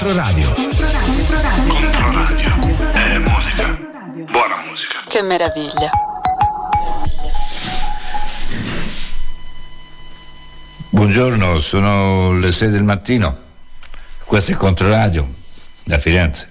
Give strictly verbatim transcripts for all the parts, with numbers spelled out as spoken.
Controradio. Controradio. Controradio. È musica. Buona musica. Che meraviglia. Buongiorno, sono le sei del mattino. Questo è Controradio da Firenze.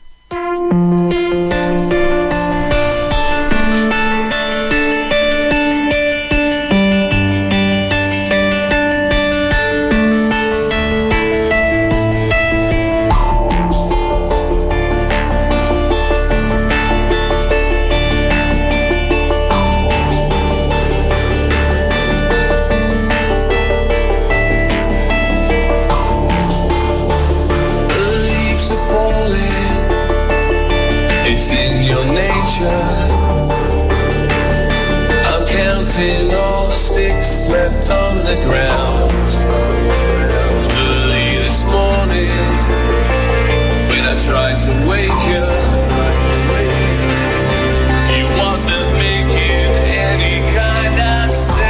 Left on the ground early this morning when I tried to wake you, you wasn't making any kind of sound.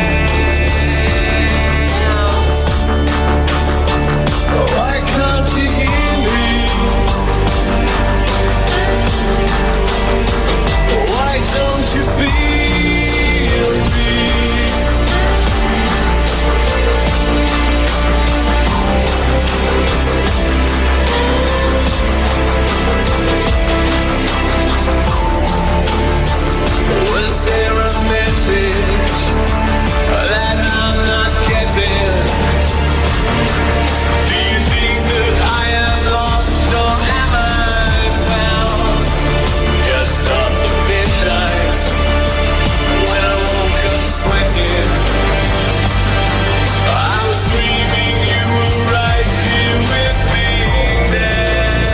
Why can't you hear me? Why don't you feel me? Was there a message that I'm not getting? Do you think that I am lost or am I found? Just after midnight when I woke up sweating, I was dreaming you were right here with me now.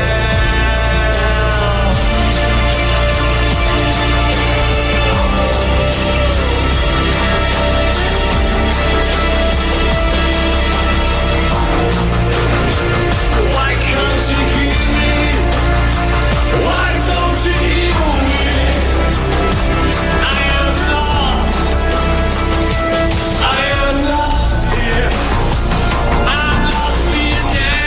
Why can't you hear me? Why don't you hear me? I am lost. I am lost here. I'm lost here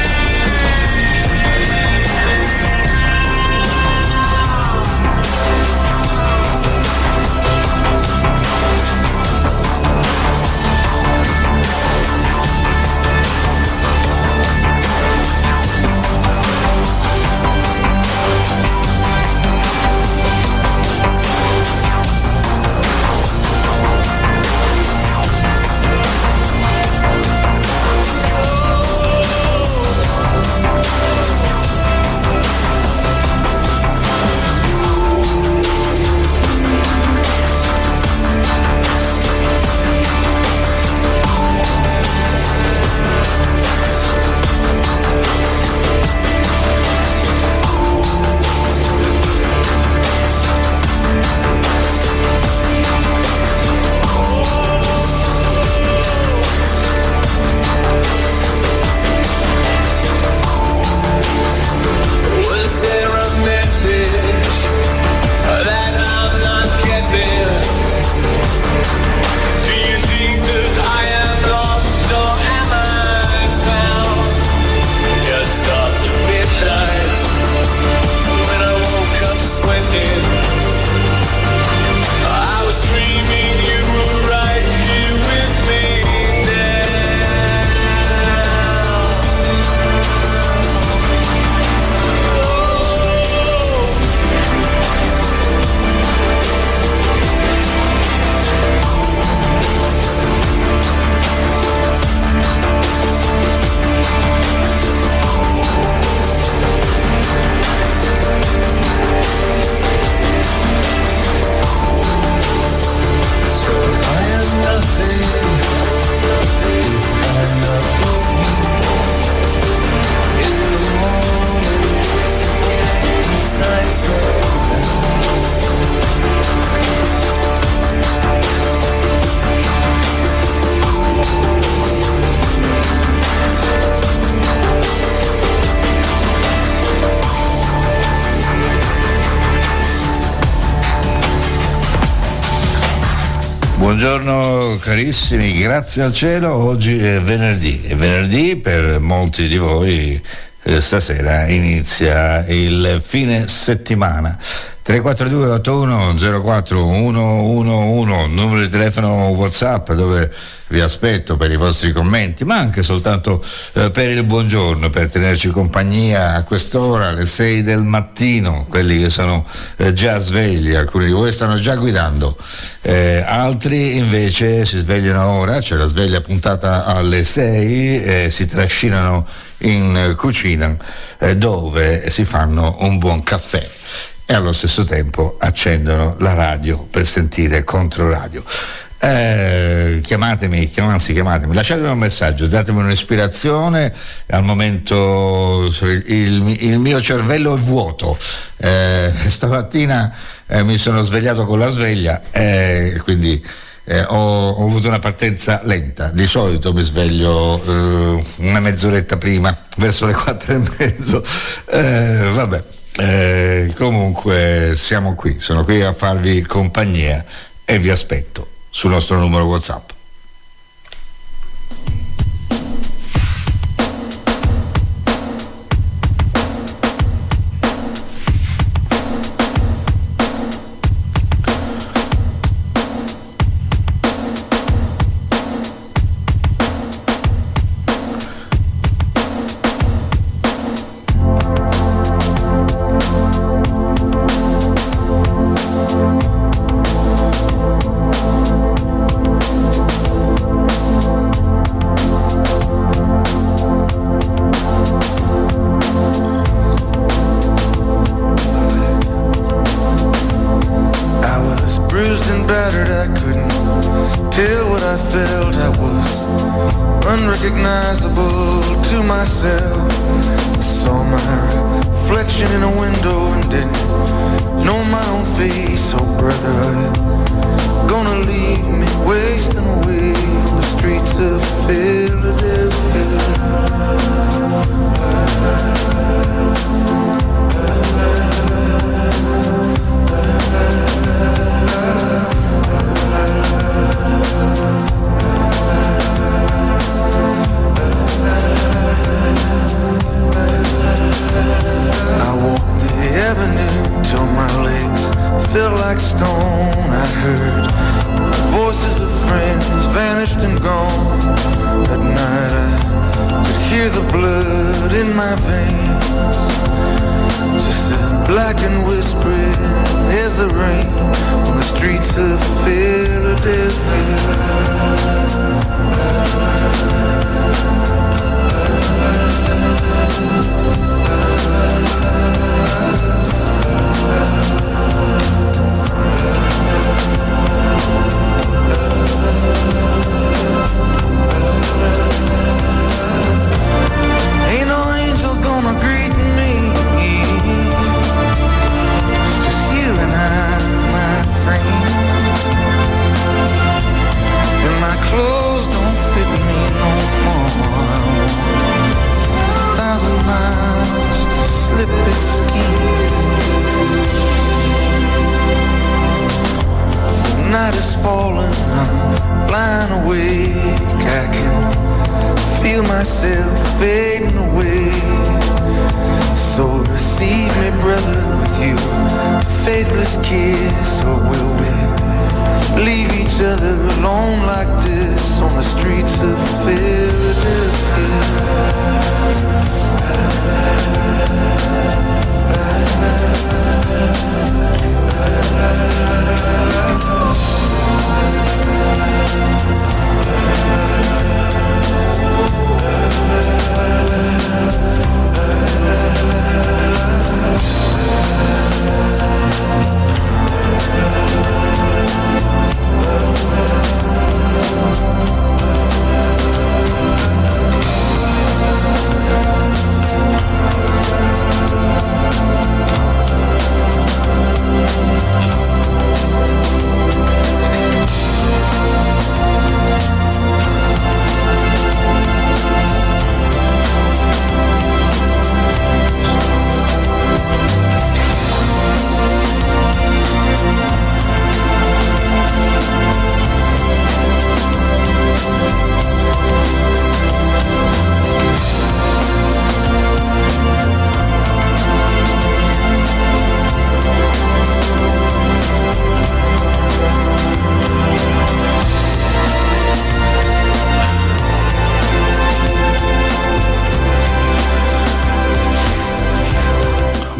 Was there a message that I'm not getting? Do you think that I am lost or am I found? Just after midnight when I woke up sweating, I was dreaming you were right here with me now. So I am nothing if I'm not with you. In the morning, inside something. Buongiorno carissimi, grazie al cielo, oggi è venerdì e venerdì per molti di voi eh, stasera inizia il fine settimana. tre quattro due otto uno zero quattro uno uno uno, numero di telefono WhatsApp dove vi aspetto per i vostri commenti, ma anche soltanto eh, per il buongiorno, per tenerci compagnia a quest'ora, alle sei del mattino, quelli che sono eh, già svegli. Alcuni di voi stanno già guidando, eh, altri invece si svegliano ora, c'è la sveglia puntata alle sei e si trascinano in cucina eh, dove si fanno un buon caffè e allo stesso tempo accendono la radio per sentire Controradio. Eh, chiamatemi, chiam- anzi chiamatemi, lasciatemi un messaggio, datemi un'ispirazione. Al momento il, il mio cervello è vuoto, eh, stamattina eh, mi sono svegliato con la sveglia e eh, quindi eh, ho, ho avuto una partenza lenta. Di solito mi sveglio eh, una mezz'oretta prima, verso le quattro e mezzo. Eh, vabbè, eh, comunque siamo qui, sono qui a farvi compagnia e vi aspetto sul nostro numero WhatsApp.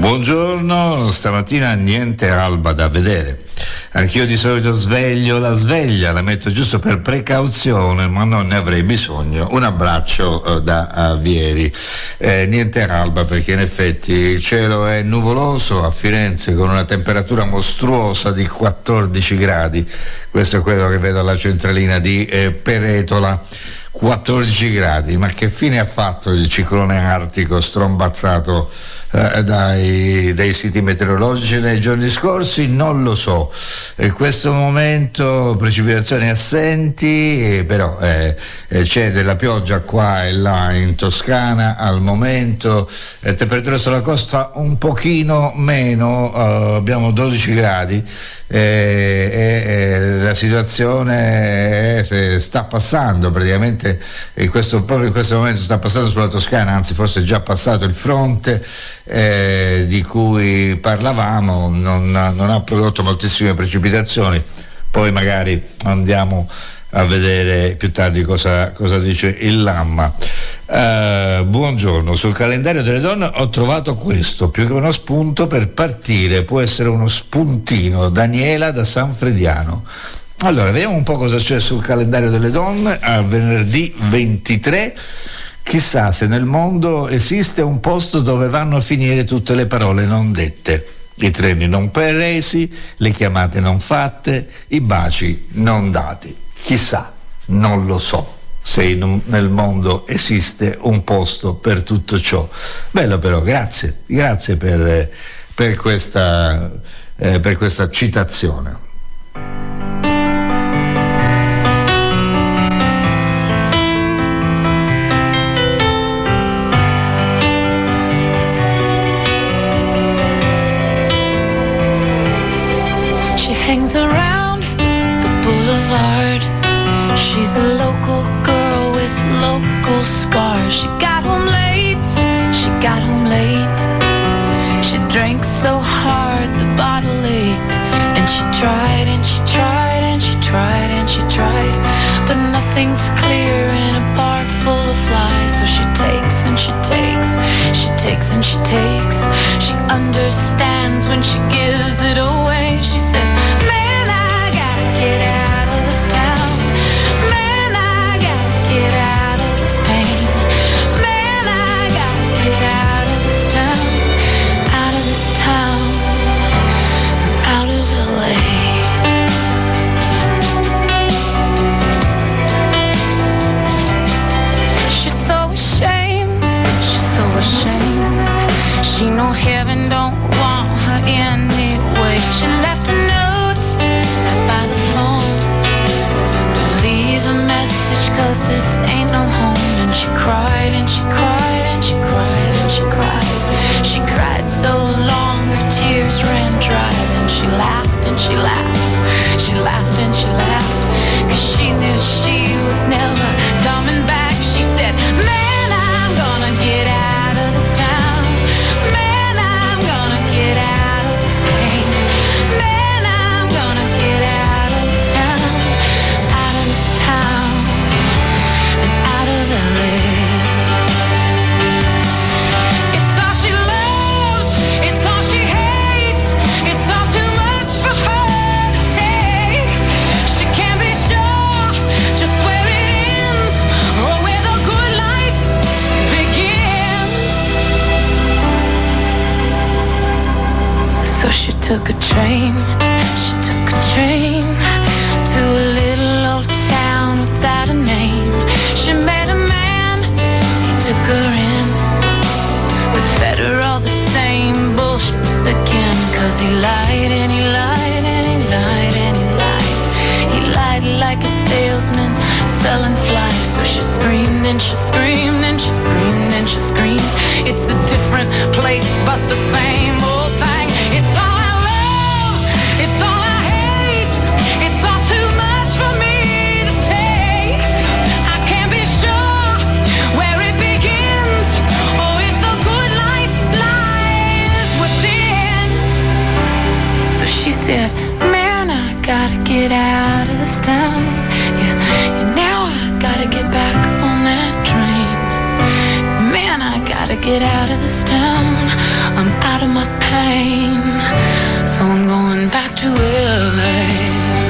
Buongiorno, stamattina niente alba da vedere. Anch'io di solito sveglio la sveglia, la metto giusto per precauzione, ma non ne avrei bisogno. Un abbraccio eh, da uh, Vieri. Eh, niente alba perché in effetti il cielo è nuvoloso a Firenze con una temperatura mostruosa di quattordici gradi. Questo è quello che vedo alla centralina di eh, Peretola. quattordici gradi, ma che fine ha fatto il ciclone artico strombazzato eh, dai, dai siti meteorologici nei giorni scorsi? Non lo so. In questo momento precipitazioni assenti, eh, però eh, eh, c'è della pioggia qua e là in Toscana al momento, eh, temperatura sulla costa un pochino meno, eh, abbiamo dodici gradi. E, e, e la situazione è, sta passando praticamente in questo, proprio in questo momento sta passando sulla Toscana, anzi forse è già passato il fronte eh, di cui parlavamo, non, non ha prodotto moltissime precipitazioni. Poi magari andiamo a vedere più tardi cosa, cosa dice il Lamma. Uh, buongiorno, sul calendario delle donne ho trovato questo, più che uno spunto per partire, può essere uno spuntino. Daniela da San Frediano. Allora, vediamo un po' cosa c'è sul calendario delle donne a venerdì ventitré. Chissà se nel mondo esiste un posto dove vanno a finire tutte le parole non dette, i treni non presi, le chiamate non fatte, i baci non dati. Chissà, non lo so se in, nel mondo esiste un posto per tutto ciò. Bello però, grazie, grazie per, per, questa, eh, per questa citazione. She hangs around the boulevard. She's a local girl with local scars. She got home late, she got home late. She drank so hard the bottle ached. And she tried and she tried and she tried and she tried. But nothing's clear in a bar full of flies. So she takes and she takes, she takes and she takes. She understands when she gives it away. She says, man, I gotta get out of this town. Man, I gotta get out of this pain. Man, I gotta get out of this town. Out of this town. Out of L A. She's so ashamed. She's so ashamed. She know heaven don't want her anyway. She left a note right by the phone. Don't leave a message, cause this ain't no home. And she cried and she cried and she cried and she cried. She cried so long her tears ran dry. Then she laughed and she laughed. She laughed and she laughed, cause she knew she was never coming back. She said, man, I'm gonna get out of this town. Man, I'm gonna get out of this pain. Man, I'm gonna get out of this town. Out of this town. And out of L A. It's all she loves, it's all she hates. It's all too much for her to take. She can't be sure just where it ends or where the good life begins. So she took a train, she took a train to a little old town without a name. She met a man, he took her in, but fed her all the same bullshit again. Cause he lied and he lied and he lied and he lied. He lied like a salesman selling flies. So she screamed and she screamed and she screamed and she screamed. It's a different place but the same old thing. It's all I love, it's all I hate. It's all too much for me to take. I can't be sure where it begins or if the good life lies within. So she said, man, I gotta get out of this town. Yeah, and now I gotta get back on that train. Man, I gotta get out of this town. I'm out of my pain, so I'm going back to L A.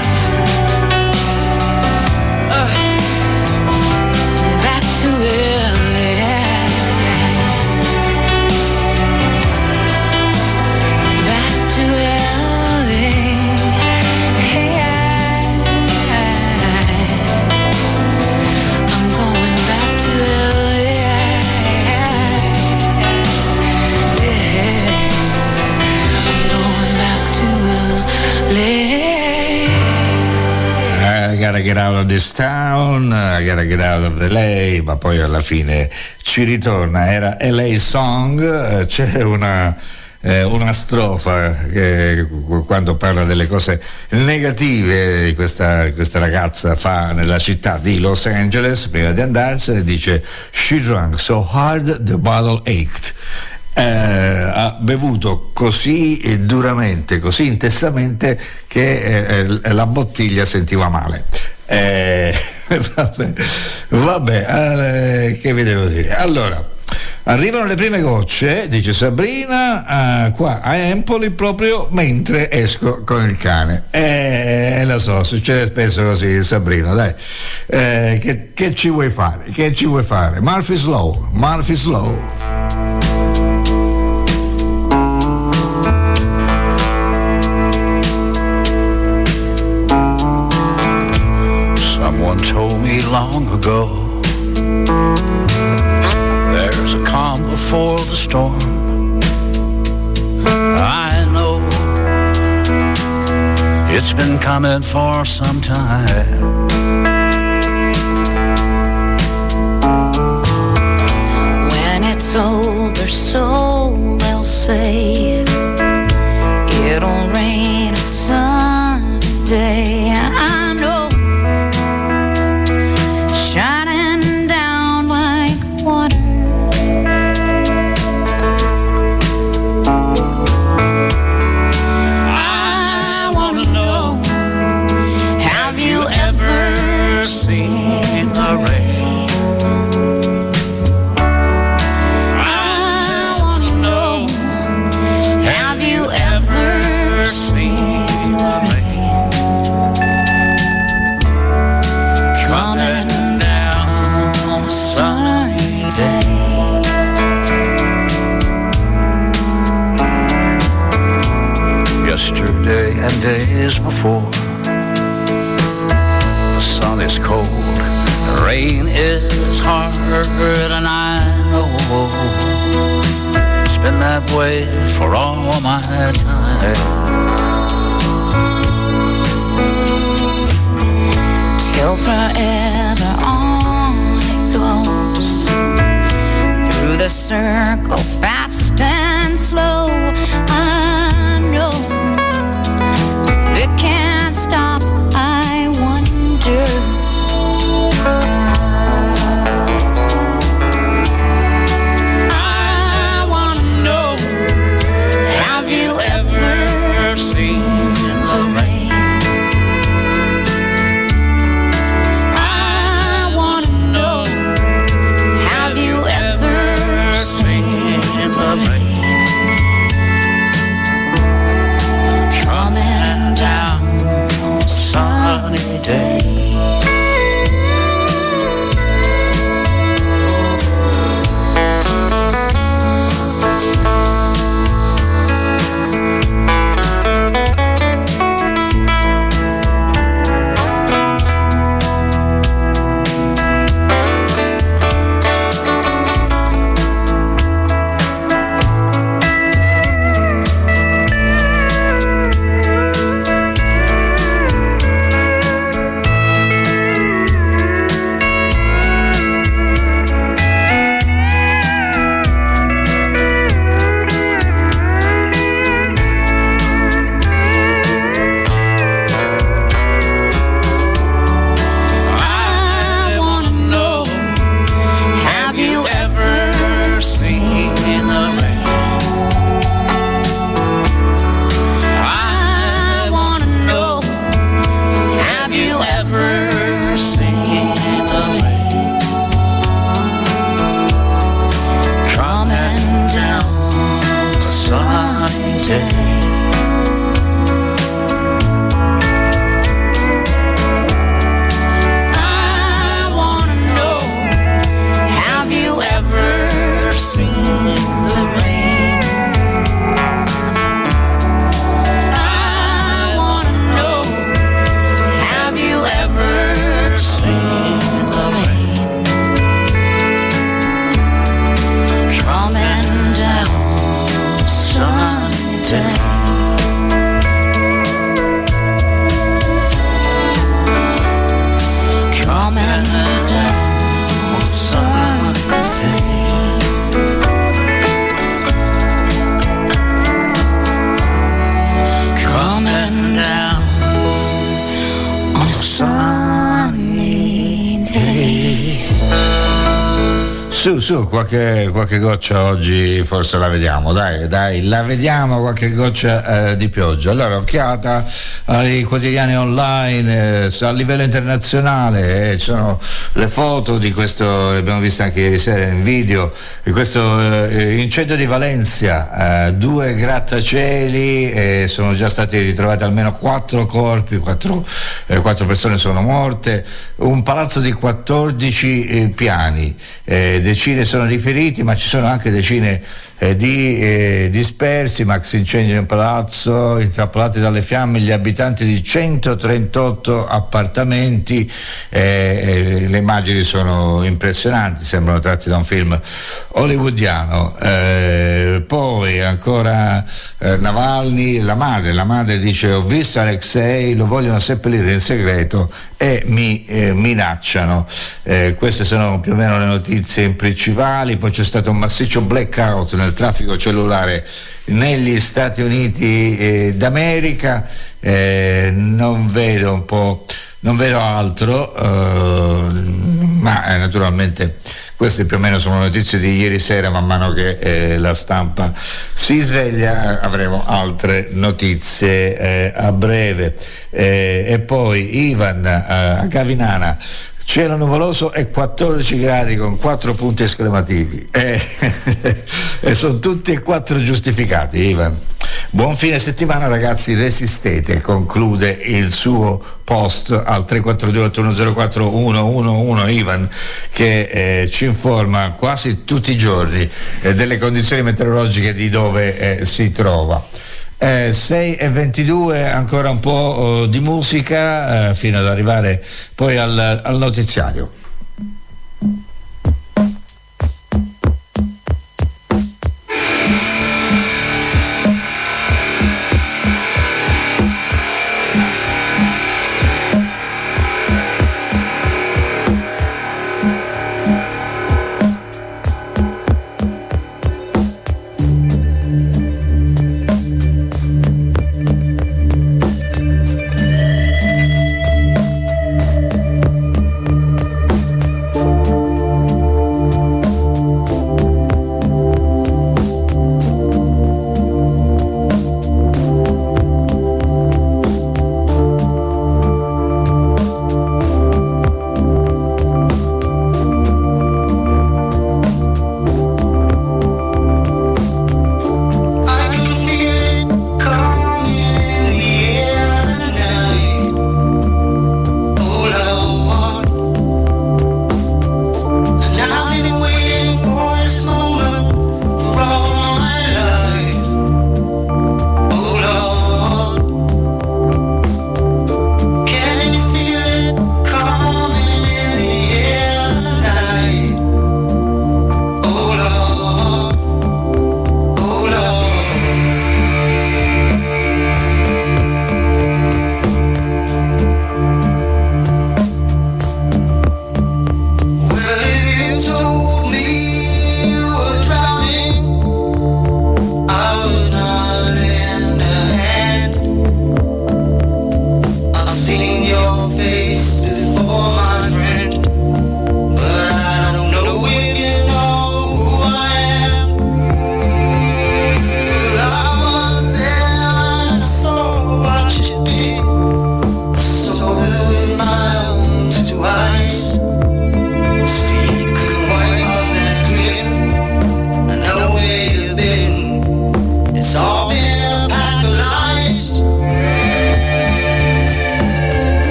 I gotta get out of this town, I gotta get out of L A, ma poi alla fine ci ritorna, era L A Song. C'è una, eh, una strofa che quando parla delle cose negative questa, questa ragazza fa nella città di Los Angeles prima di andarsene, dice "She drank so hard the bottle ached". Eh, ha bevuto così duramente, così intensamente che eh, la bottiglia sentiva male. Eh, vabbè, vabbè eh, che vi devo dire? Allora, arrivano le prime gocce, dice Sabrina, eh, qua a Empoli proprio mentre esco con il cane. Eh, lo so, succede spesso così, Sabrina, dai. Eh, che, che ci vuoi fare? Che ci vuoi fare? Murphy's Law, Murphy's Law. Someone told me long ago, there's a calm before the storm. I know it's been coming for some time. When it's over, so they'll say, it'll rain a sunny day. I know, shining down like water. I wanna know, have you ever seen the rain? I wanna know, have you ever seen the rain coming down on a sunny day? Yesterday and days before, the sun is cold, the rain is hard, and I know it's been that way for all my time. Till forever on it goes, through the circle fast and slow. I know it can't stop, I wonder. I wanna know, have you ever seen the rain? I wanna know, have you ever seen the rain? sunny day. I wanna know, have you ever seen the rain? I wanna know, have you ever seen the rain coming down sunny day? Coming down sunny day. Coming down on a sunny day. Su, su, qualche, qualche goccia oggi forse la vediamo, dai, dai, la vediamo qualche goccia eh, di pioggia. Allora, occhiata ai quotidiani online, eh, a livello internazionale, eh, ci sono le foto di questo, le abbiamo viste anche ieri sera in video, di questo eh, incendio di Valencia, eh, due grattacieli, eh, sono già stati ritrovati almeno quattro corpi, quattro, eh, quattro persone sono morte, un palazzo di quattordici eh, piani, eh, decine sono di feriti, ma ci sono anche decine eh, di eh, dispersi. Max incendio in un palazzo, intrappolati dalle fiamme gli abitanti di centotrentotto appartamenti, eh, eh, le immagini sono impressionanti, sembrano tratti da un film hollywoodiano. Eh, poi ancora eh, Navalny, la madre, la madre dice: ho visto Alexei, lo vogliono seppellire in segreto e mi eh, minacciano. Eh, queste sono più o meno le notizie principali. Poi c'è stato un massiccio blackout nel traffico cellulare negli Stati Uniti eh, d'America. Eh, non vedo un po', non vedo altro, eh, ma eh, naturalmente queste più o meno sono notizie di ieri sera. Man mano che eh, la stampa si sveglia avremo altre notizie eh, a breve. Eh, e poi Ivan eh, a Gavinana, cielo nuvoloso e quattordici gradi con quattro punti esclamativi, eh, e sono tutti e quattro giustificati. Ivan, buon fine settimana ragazzi, resistete, conclude il suo post al tre quattro due otto uno zero quattro uno uno uno Ivan, che eh, ci informa quasi tutti i giorni eh, delle condizioni meteorologiche di dove eh, si trova. Eh, sei e ventidue, ancora un po' oh, di musica eh, fino ad arrivare poi al, al notiziario.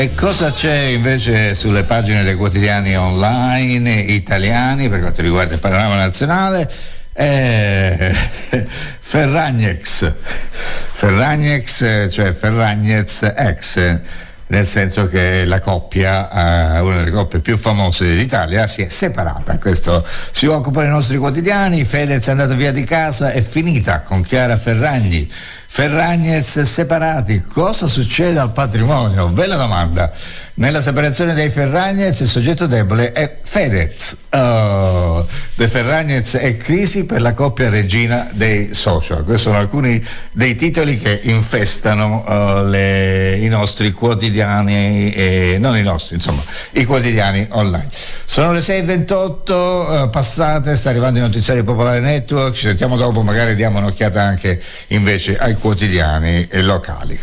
E cosa c'è invece sulle pagine dei quotidiani online italiani per quanto riguarda il panorama nazionale? Eh, Ferragnex, Ferragnex, cioè Ferragnez ex, nel senso che la coppia, eh, una delle coppie più famose d'Italia, si è separata. Questo si occupa dei nostri quotidiani. Fedez è andato via di casa, è finita con Chiara Ferragni. Ferragnez separati, cosa succede al patrimonio? Bella domanda. Nella separazione dei Ferragnez il soggetto debole è Fedez. Oh, De Ferragnez e crisi per la coppia regina dei social. Questi sono alcuni dei titoli che infestano uh, le, i nostri quotidiani, eh, non i nostri, insomma, i quotidiani online. Sono le sei e ventotto uh, passate, sta arrivando il notiziario Popolare Network, ci sentiamo dopo, magari diamo un'occhiata anche invece ai quotidiani locali.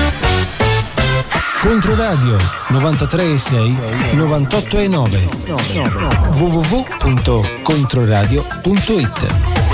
Controradio novantatré e sei, novantotto e nove, w w w punto controradio punto i t.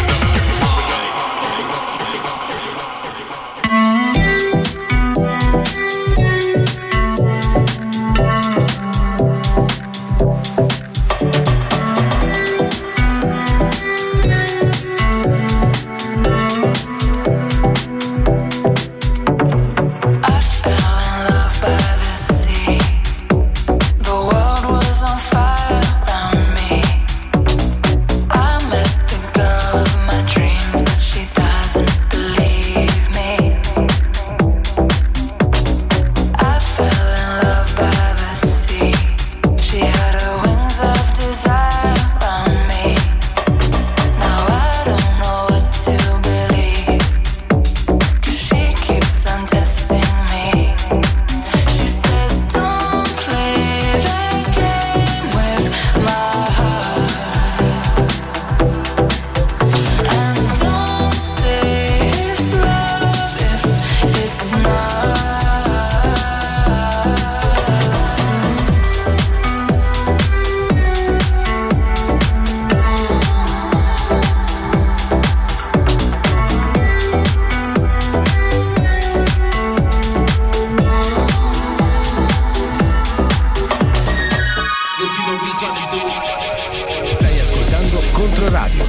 Stai ascoltando Controradio.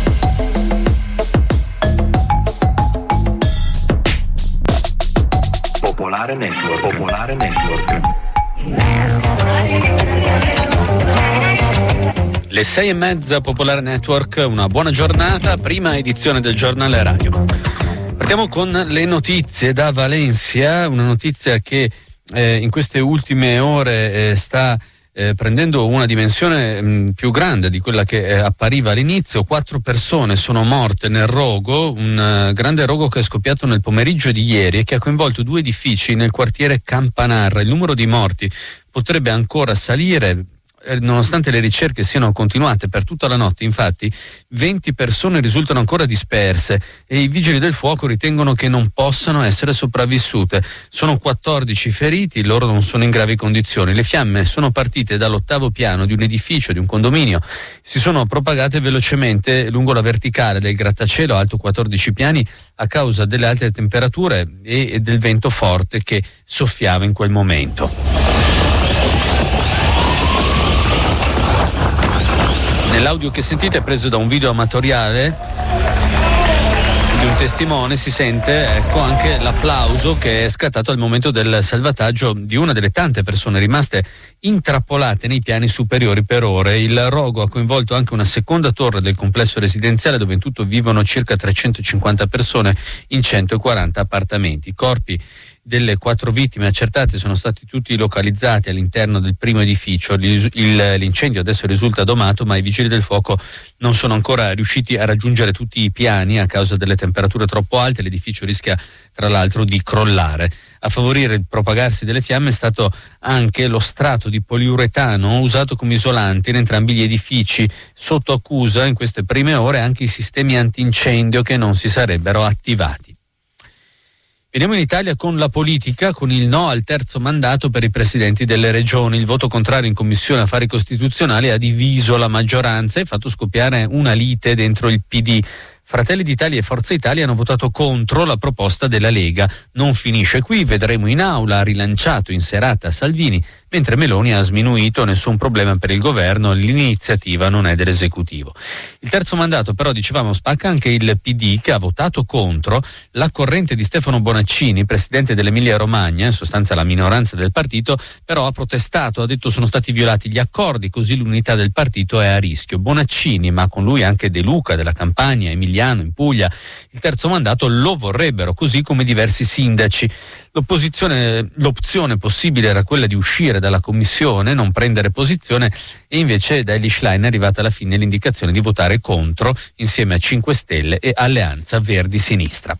Popolare Network. Popolare Network. Le sei e mezza, Popolare Network, una buona giornata, prima edizione del giornale radio. Partiamo con le notizie da Valencia, una notizia che eh, in queste ultime ore eh, sta eh, prendendo una dimensione mh, più grande di quella che eh, appariva all'inizio. Quattro persone sono morte nel rogo, un uh, grande rogo che è scoppiato nel pomeriggio di ieri e che ha coinvolto due edifici nel quartiere Campanarra. Il numero di morti potrebbe ancora salire, nonostante le ricerche siano continuate per tutta la notte. Infatti venti persone risultano ancora disperse e i vigili del fuoco ritengono che non possano essere sopravvissute. Sono quattordici feriti, loro non sono in gravi condizioni. Le fiamme sono partite dall'ottavo piano di un edificio, di un condominio, si sono propagate velocemente lungo la verticale del grattacielo alto quattordici piani a causa delle alte temperature e del vento forte che soffiava in quel momento. Nell'audio che sentite è preso da un video amatoriale di un testimone, si sente ecco anche l'applauso che è scattato al momento del salvataggio di una delle tante persone rimaste intrappolate nei piani superiori per ore. Il rogo ha coinvolto anche una seconda torre del complesso residenziale dove in tutto vivono circa trecentocinquanta persone in centoquaranta appartamenti. I corpi delle quattro vittime accertate sono stati tutti localizzati all'interno del primo edificio. Il, il, l'incendio adesso risulta domato, ma i vigili del fuoco non sono ancora riusciti a raggiungere tutti i piani a causa delle temperature troppo alte. L'edificio rischia tra l'altro di crollare. A favorire il propagarsi delle fiamme è stato anche lo strato di poliuretano usato come isolante in entrambi gli edifici. Sotto accusa in queste prime ore anche i sistemi antincendio che non si sarebbero attivati. Veniamo in Italia con la politica, con il no al terzo mandato per i presidenti delle regioni. Il voto contrario in Commissione Affari Costituzionali ha diviso la maggioranza e fatto scoppiare una lite dentro il P D. Fratelli d'Italia e Forza Italia hanno votato contro la proposta della Lega. Non finisce qui, vedremo in aula, ha rilanciato in serata Salvini, mentre Meloni ha sminuito: nessun problema per il governo, l'iniziativa non è dell'esecutivo. Il terzo mandato però, dicevamo, spacca anche il P D, che ha votato contro la corrente di Stefano Bonaccini, presidente dell'Emilia Romagna, in sostanza la minoranza del partito, però ha protestato, ha detto sono stati violati gli accordi, così l'unità del partito è a rischio. Bonaccini, ma con lui anche De Luca della Campania, Emiliano in Puglia, il terzo mandato lo vorrebbero, così come diversi sindaci. L'opposizione, l'opzione possibile era quella di uscire dalla commissione, non prendere posizione, e invece da Eli Schlein è arrivata alla fine l'indicazione di votare contro insieme a cinque Stelle e Alleanza Verdi-Sinistra.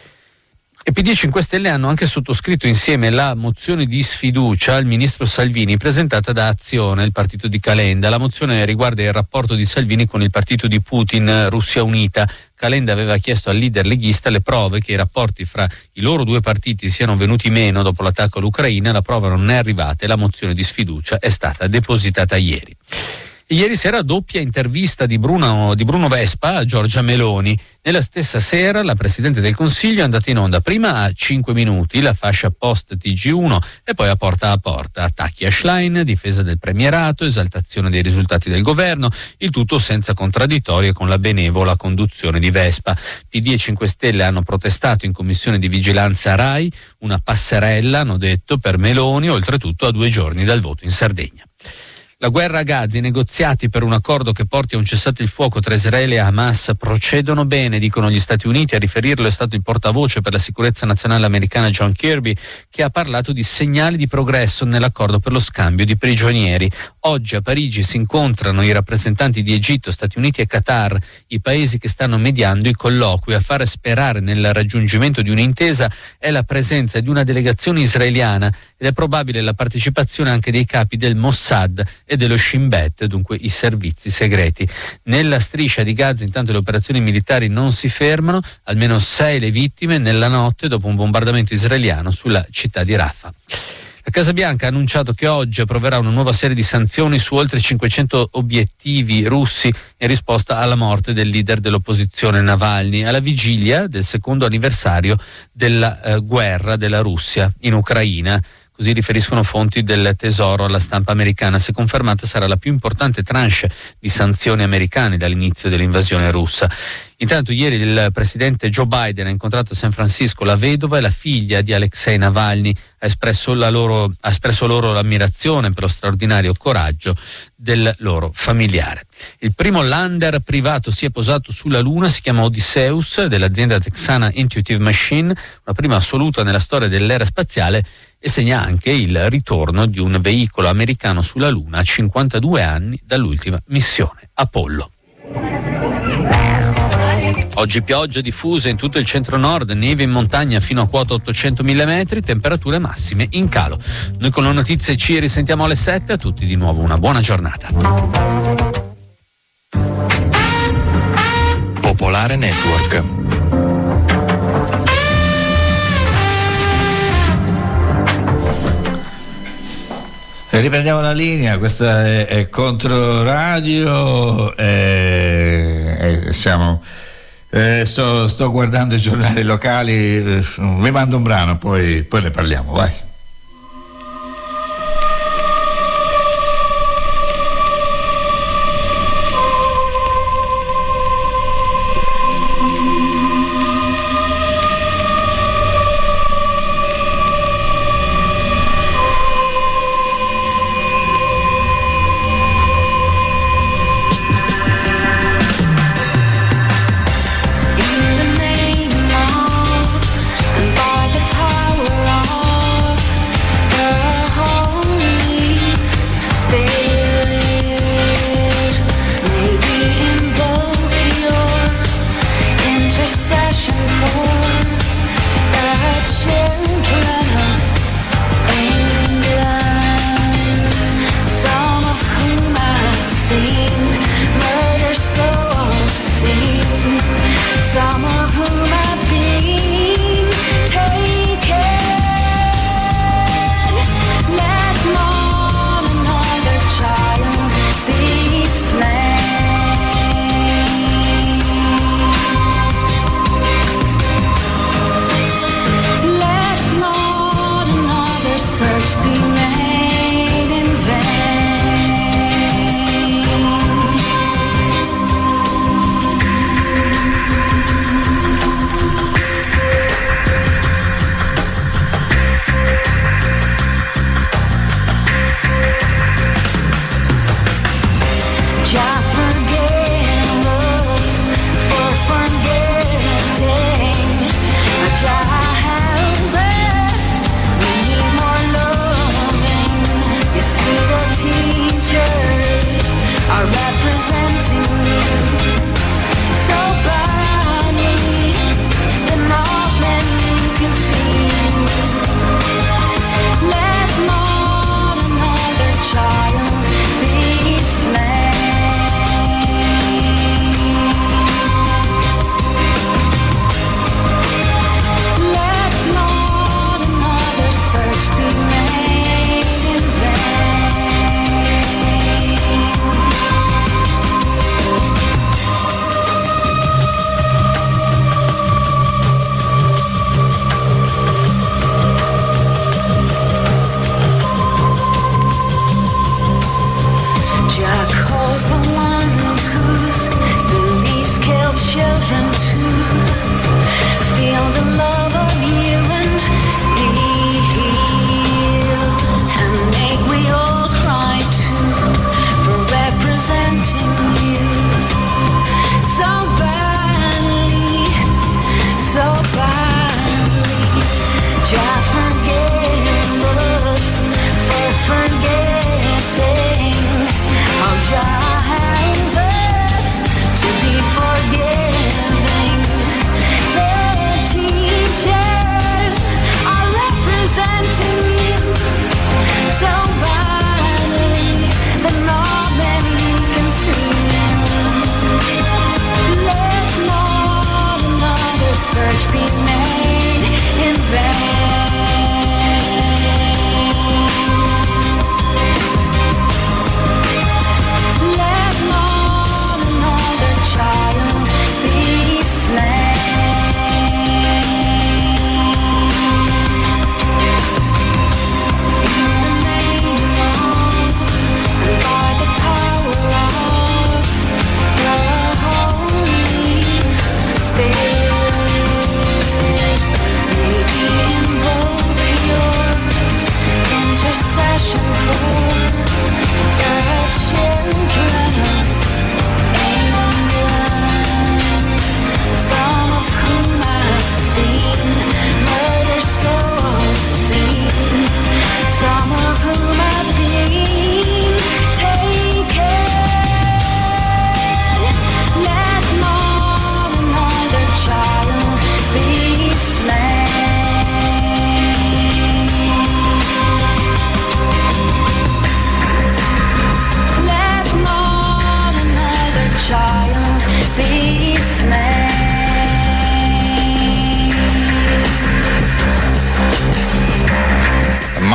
E P D e cinque Stelle hanno anche sottoscritto insieme la mozione di sfiducia al ministro Salvini presentata da Azione, il partito di Calenda. La mozione riguarda il rapporto di Salvini con il partito di Putin, Russia Unita. Calenda aveva chiesto al leader leghista le prove che i rapporti fra i loro due partiti siano venuti meno dopo l'attacco all'Ucraina. La prova non è arrivata e la mozione di sfiducia è stata depositata ieri. E ieri sera doppia intervista di Bruno, di Bruno Vespa a Giorgia Meloni. Nella stessa sera la Presidente del Consiglio è andata in onda prima a cinque minuti, la fascia post T G uno, e poi a porta a porta. Attacchi a Schlein, difesa del premierato, esaltazione dei risultati del governo, il tutto senza contraddittorie con la benevola conduzione di Vespa. P D e cinque Stelle hanno protestato in commissione di vigilanza Rai, una passerella, hanno detto, per Meloni, oltretutto a due giorni dal voto in Sardegna. La guerra a Gaza, i negoziati per un accordo che porti a un cessate il fuoco tra Israele e Hamas procedono bene, dicono gli Stati Uniti. A riferirlo è stato il portavoce per la sicurezza nazionale americana John Kirby, che ha parlato di segnali di progresso nell'accordo per lo scambio di prigionieri. Oggi a Parigi si incontrano i rappresentanti di Egitto, Stati Uniti e Qatar, i paesi che stanno mediando i colloqui. A fare sperare nel raggiungimento di un'intesa è la presenza di una delegazione israeliana ed è probabile la partecipazione anche dei capi del Mossad e dello Shin Bet, dunque i servizi segreti. Nella striscia di Gaza intanto le operazioni militari non si fermano, almeno sei le vittime nella notte dopo un bombardamento israeliano sulla città di Rafah. La Casa Bianca ha annunciato che oggi approverà una nuova serie di sanzioni su oltre cinquecento obiettivi russi in risposta alla morte del leader dell'opposizione Navalny, alla vigilia del secondo anniversario della eh, guerra della Russia in Ucraina. Così riferiscono fonti del Tesoro alla stampa americana. Se confermata sarà la più importante tranche di sanzioni americane dall'inizio dell'invasione russa. Intanto ieri il presidente Joe Biden ha incontrato a San Francisco la vedova e la figlia di Alexei Navalny, ha espresso, la loro, ha espresso loro l'ammirazione per lo straordinario coraggio del loro familiare. Il primo lander privato si è posato sulla Luna, si chiama Odysseus, dell'azienda texana Intuitive Machine, una prima assoluta nella storia dell'era spaziale, e segna anche il ritorno di un veicolo americano sulla Luna a cinquantadue anni dall'ultima missione Apollo. Oggi pioggia diffusa in tutto il centro-nord, neve in montagna fino a quota ottocentomila metri, temperature massime in calo. Noi con le notizie ci risentiamo alle sette, a tutti di nuovo una buona giornata. Popolare Network. Riprendiamo la linea, questa è, è Controradio e, e siamo, eh, sto, sto guardando i giornali locali, eh, vi mando un brano, poi, poi ne parliamo, vai. In the name of, and by the power of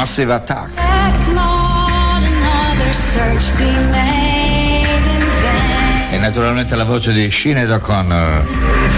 Massive Attack. E naturalmente la voce di Sinead O'Connor.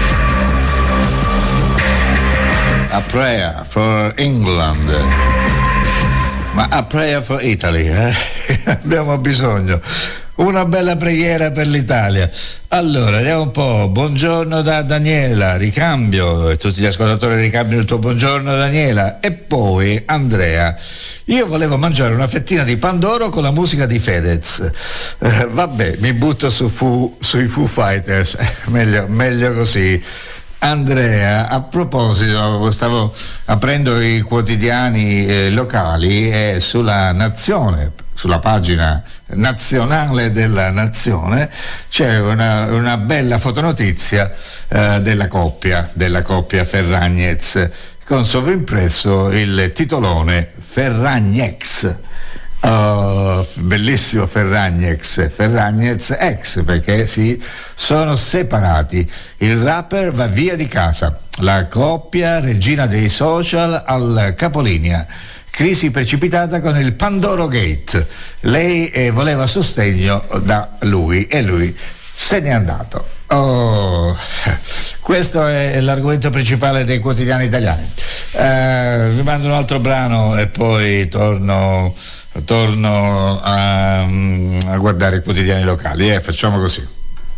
A Prayer for England. Ma A Prayer for Italy, eh? Abbiamo bisogno. Una bella preghiera per l'Italia. Allora, vediamo un po'. Buongiorno da Daniela, ricambio, e tutti gli ascoltatori ricambiano il tuo buongiorno Daniela. E poi Andrea, io volevo mangiare una fettina di pandoro con la musica di Fedez. Eh, vabbè, mi butto su Fu, sui Foo Fighters, eh, meglio, meglio così. Andrea, a proposito, stavo aprendo i quotidiani eh, locali e sulla Nazione, sulla pagina nazionale della Nazione c'è una, una bella fotonotizia eh, della coppia, della coppia Ferragnez, con sovrimpresso il titolone Ferragnex. Oh, bellissimo Ferragnez, Ferragnez ex, perché si sono separati. Il rapper va via di casa, la coppia regina dei social al capolinea. Crisi precipitata con il Pandoro Gate. Lei eh, voleva sostegno da lui e lui se n'è andato. Oh, questo è l'argomento principale dei quotidiani italiani. Eh, vi mando un altro brano e poi torno, torno a, a guardare i quotidiani locali. Eh, facciamo così.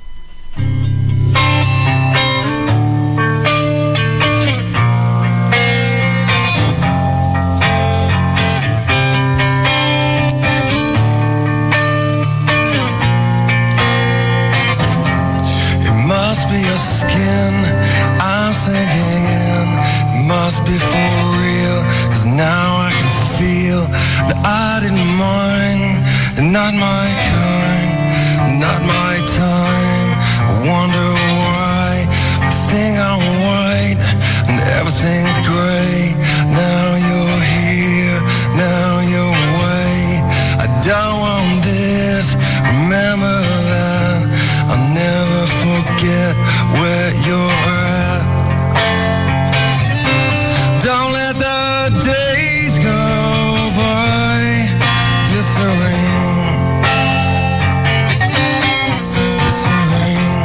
Must be for real, 'cause now I can feel that I didn't mind, not my kind, not my time. I wonder why I think I'm white and everything's gray. Now you're here, now you're away. I don't want this, remember that. I'll never forget where you're at. Don't let the days go by disarraying, disarraying.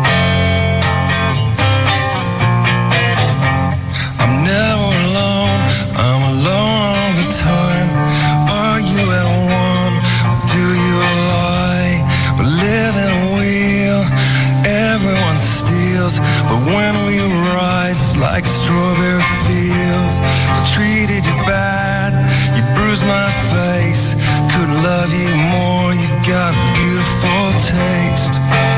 I'm never alone, I'm alone all the time. Are you at one? Do you lie? We live in a wheel, everyone steals, but when we rise it's like strawberry fields. I treated you bad, you bruised my face. Couldn't love you more, you've got a beautiful taste.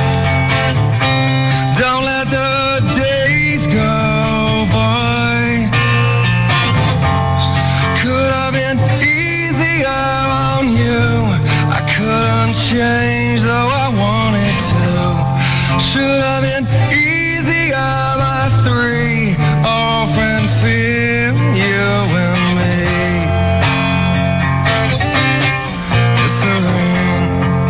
Don't let the days go by. Could have been easier on you, I couldn't change though I wanted to. Should have been easier by three, all friend fear, you and me. Disarray,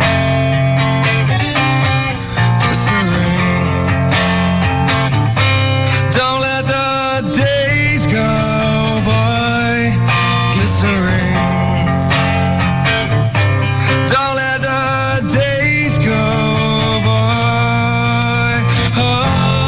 disarray. Don't let the days go by, glycerine. Don't let the days go by. Oh.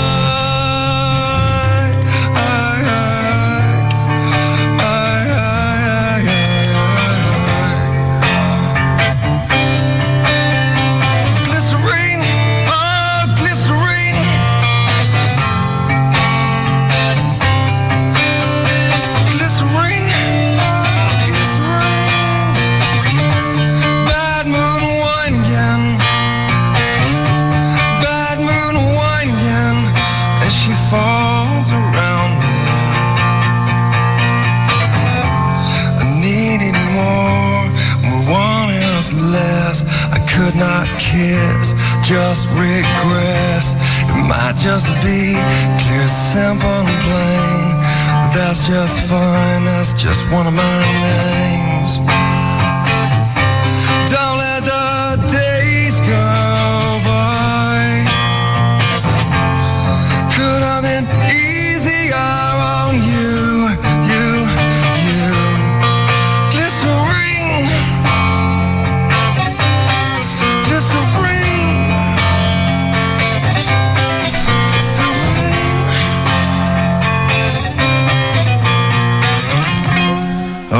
Falls around me. I needed more, we wanted us less. I could not kiss, just regress. It might just be clear, simple and plain. That's just fine, that's just one of my names. Don't let the days go by. Could have been easier on you, you, you.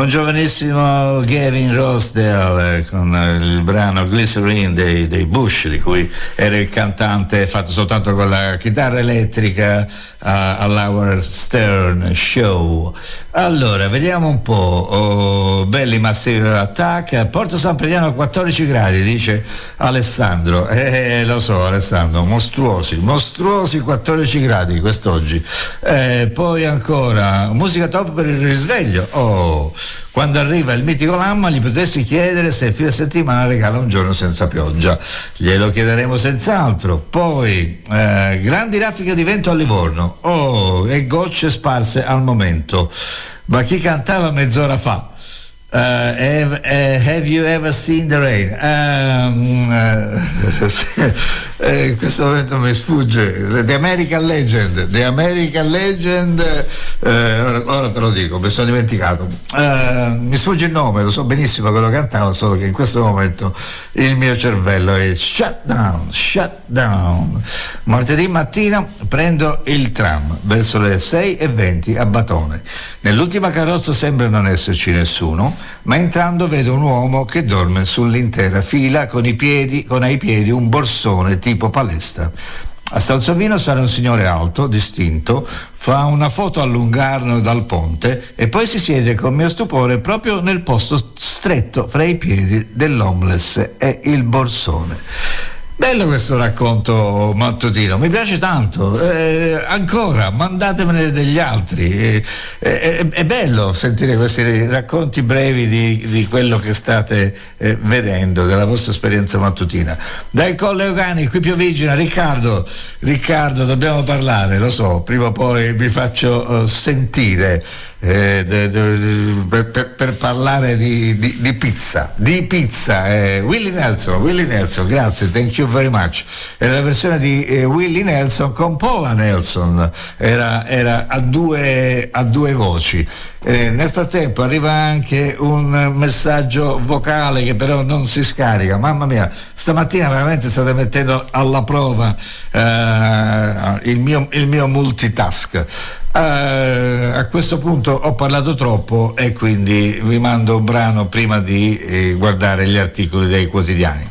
un giovanissimo Gavin Rossdale con il brano Glycerine dei, dei Bush, di cui era il cantante, fatto soltanto con la chitarra elettrica uh, all'Howard Stern Show. Allora, vediamo un po'. Oh, belli Massive Attack, Porto San Prediano a quattordici gradi, dice Alessandro. Eh, lo so Alessandro, mostruosi, mostruosi quattordici gradi quest'oggi. Eh, poi ancora, musica top per il risveglio. Oh, quando arriva il mitico Lamma gli potresti chiedere se il fine settimana regala un giorno senza pioggia. Glielo chiederemo senz'altro. Poi, eh, grandi raffiche di vento a Livorno. Oh, e gocce sparse al momento. Ma chi cantava mezz'ora fa? Uh, have, uh, have you ever seen the rain? Um, uh, eh, in questo momento mi sfugge. The American Legend. The American Legend. Uh, ora, ora te lo dico, mi sono dimenticato. Uh, mi sfugge il nome, lo so benissimo che lo cantava, solo che in questo momento il mio cervello è shut down, shut down. Martedì mattina prendo il tram verso le sei e venti a Batone. Nell'ultima carrozza sembra non esserci nessuno, ma entrando vedo un uomo che dorme sull'intera fila con i piedi, con ai piedi un borsone tipo palestra. A Salsovino sale un signore alto, distinto, fa una foto a Lungarno dal ponte e poi si siede con mio stupore proprio nel posto stretto fra i piedi dell'homeless e il borsone. Bello questo racconto mattutino, mi piace tanto. Eh, ancora, mandatemene degli altri. Eh, eh, è bello sentire questi racconti brevi di, di quello che state eh, vedendo, della vostra esperienza mattutina. Dai Colle Euganei, qui Piovigina, Riccardo, Riccardo, dobbiamo parlare, lo so, prima o poi mi faccio uh, sentire. Eh, de, de, de, per, per, per parlare di, di, di pizza di pizza eh, Willie Nelson Willie Nelson, grazie, thank you very much. Era la versione di eh, Willie Nelson con Paula Nelson, era, era a, due, a due voci. Eh, nel frattempo arriva anche un messaggio vocale che però non si scarica. Mamma mia, stamattina veramente state mettendo alla prova eh, il, mio, il mio multitask. Uh, a questo punto ho parlato troppo e quindi vi mando un brano prima di eh, guardare gli articoli dei quotidiani.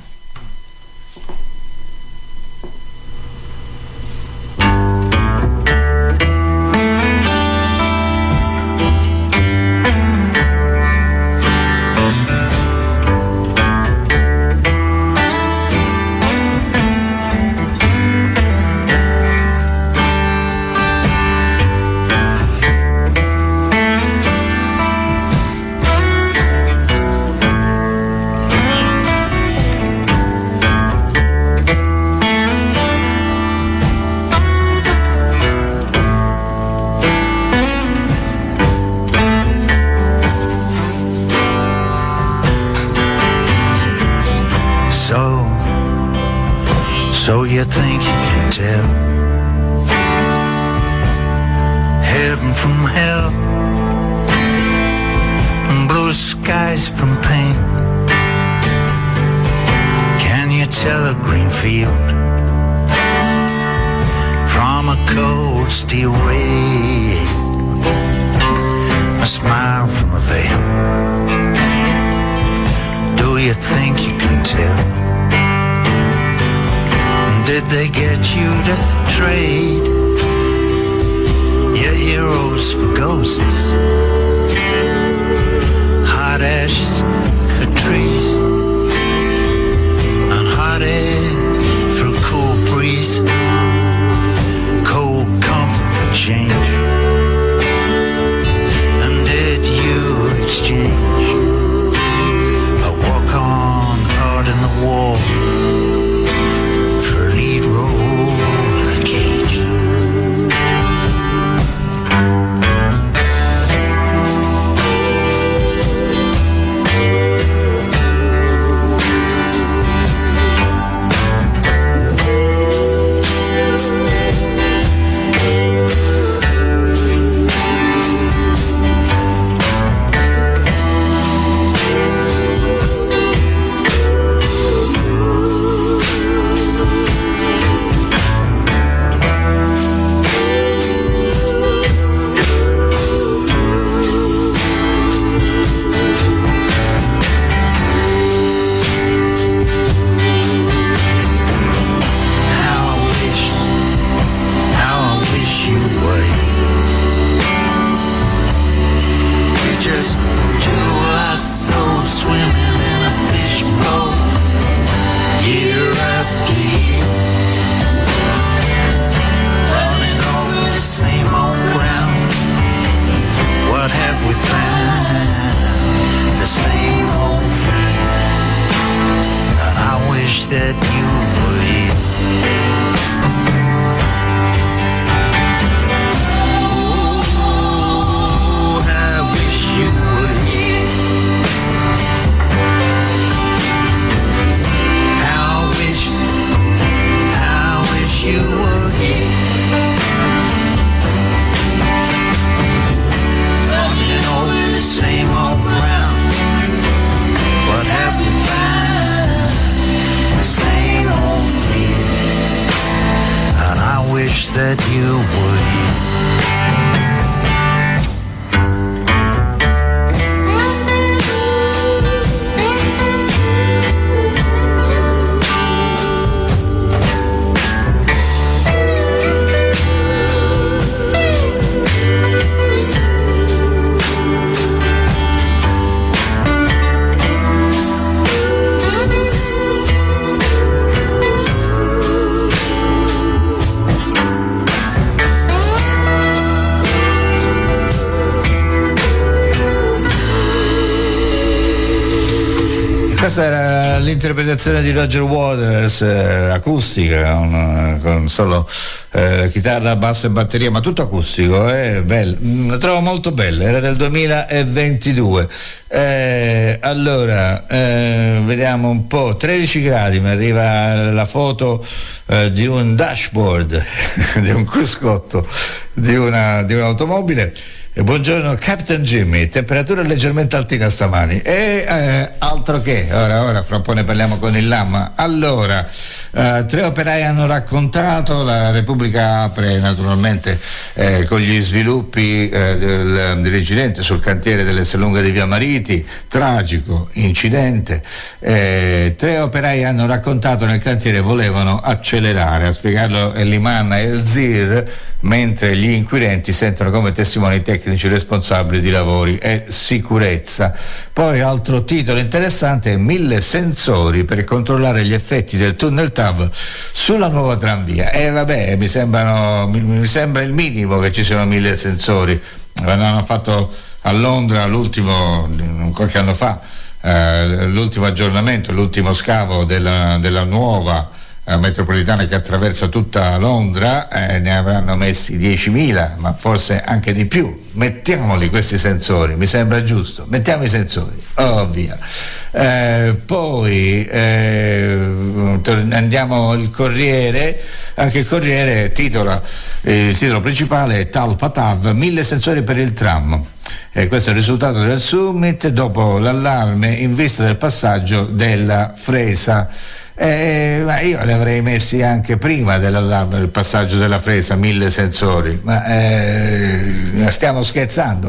said you would. Questa era l'interpretazione di Roger Waters, eh, acustica, con, con solo eh, chitarra, basso e batteria, ma tutto acustico, eh, bello. La trovo molto bella, era del duemilaventidue. Eh, allora, eh, vediamo un po', tredici gradi, mi arriva la foto eh, di un dashboard, di un cruscotto di, una, di un'automobile. E buongiorno Captain Jimmy, temperatura leggermente altina stamani e eh, altro che, ora ora fra un po' ne parliamo con il Lama. Allora, eh, tre operai hanno raccontato, la Repubblica apre naturalmente eh, con gli sviluppi eh, del, dell'incidente sul cantiere dell'Esselunga di Via Mariti, tragico incidente, eh, tre operai hanno raccontato nel cantiere volevano accelerare, a spiegarlo è l'Iman e il Zir, mentre gli inquirenti sentono come testimoni tecnici responsabili di lavori e sicurezza. Poi altro titolo interessante, mille sensori per controllare gli effetti del tunnel T A V sulla nuova tranvia. E eh, vabbè, mi sembrano mi, mi sembra il minimo che ci siano mille sensori. Hanno fatto a Londra l'ultimo, qualche anno fa, eh, l'ultimo aggiornamento, l'ultimo scavo della, della nuova metropolitana che attraversa tutta Londra, eh, ne avranno messi diecimila, ma forse anche di più. Mettiamoli questi sensori, mi sembra giusto, mettiamo i sensori, oh via. Eh, poi eh, andiamo al Corriere, anche il Corriere titola, eh, il titolo principale è Talpa T A V, mille sensori per il tram. E questo è il risultato del summit dopo l'allarme in vista del passaggio della Fresa. Eh, ma io li avrei messi anche prima dell'allarme, del passaggio della Fresa, mille sensori, ma eh, stiamo scherzando.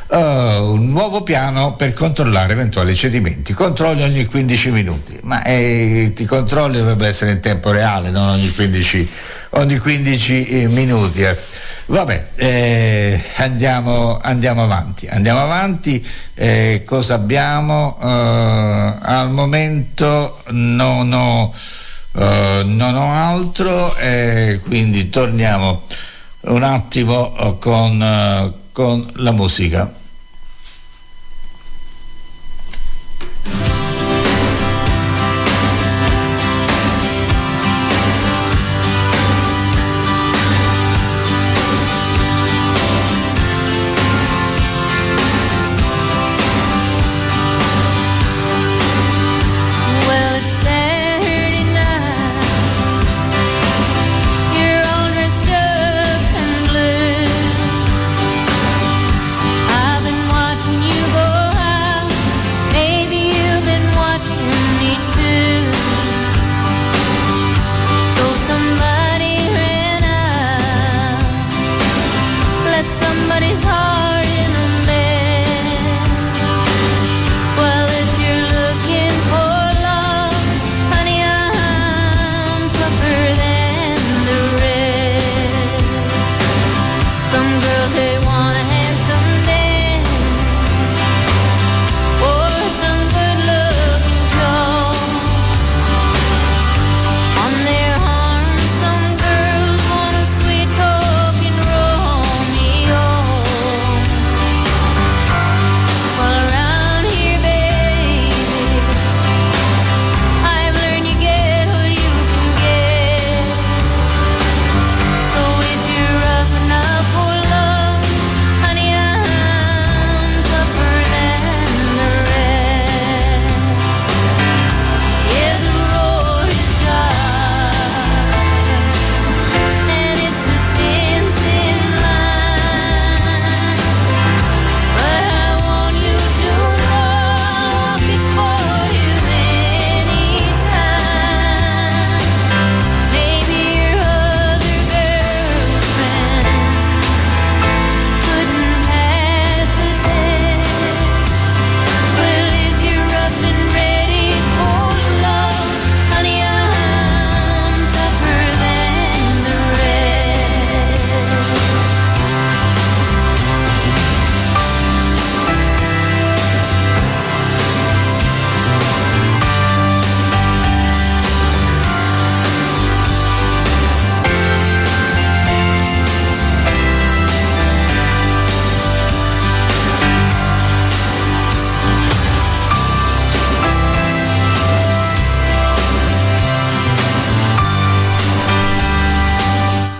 Oh, un nuovo piano per controllare eventuali cedimenti, controlli ogni quindici minuti, ma eh, i controlli dovrebbero essere in tempo reale, non ogni quindici, ogni quindici minuti. Vabbè, eh, andiamo, andiamo avanti, andiamo avanti. Eh, cosa abbiamo? Uh, al momento non ho, uh, non ho altro, eh, quindi torniamo un attimo uh, con, uh, con la musica.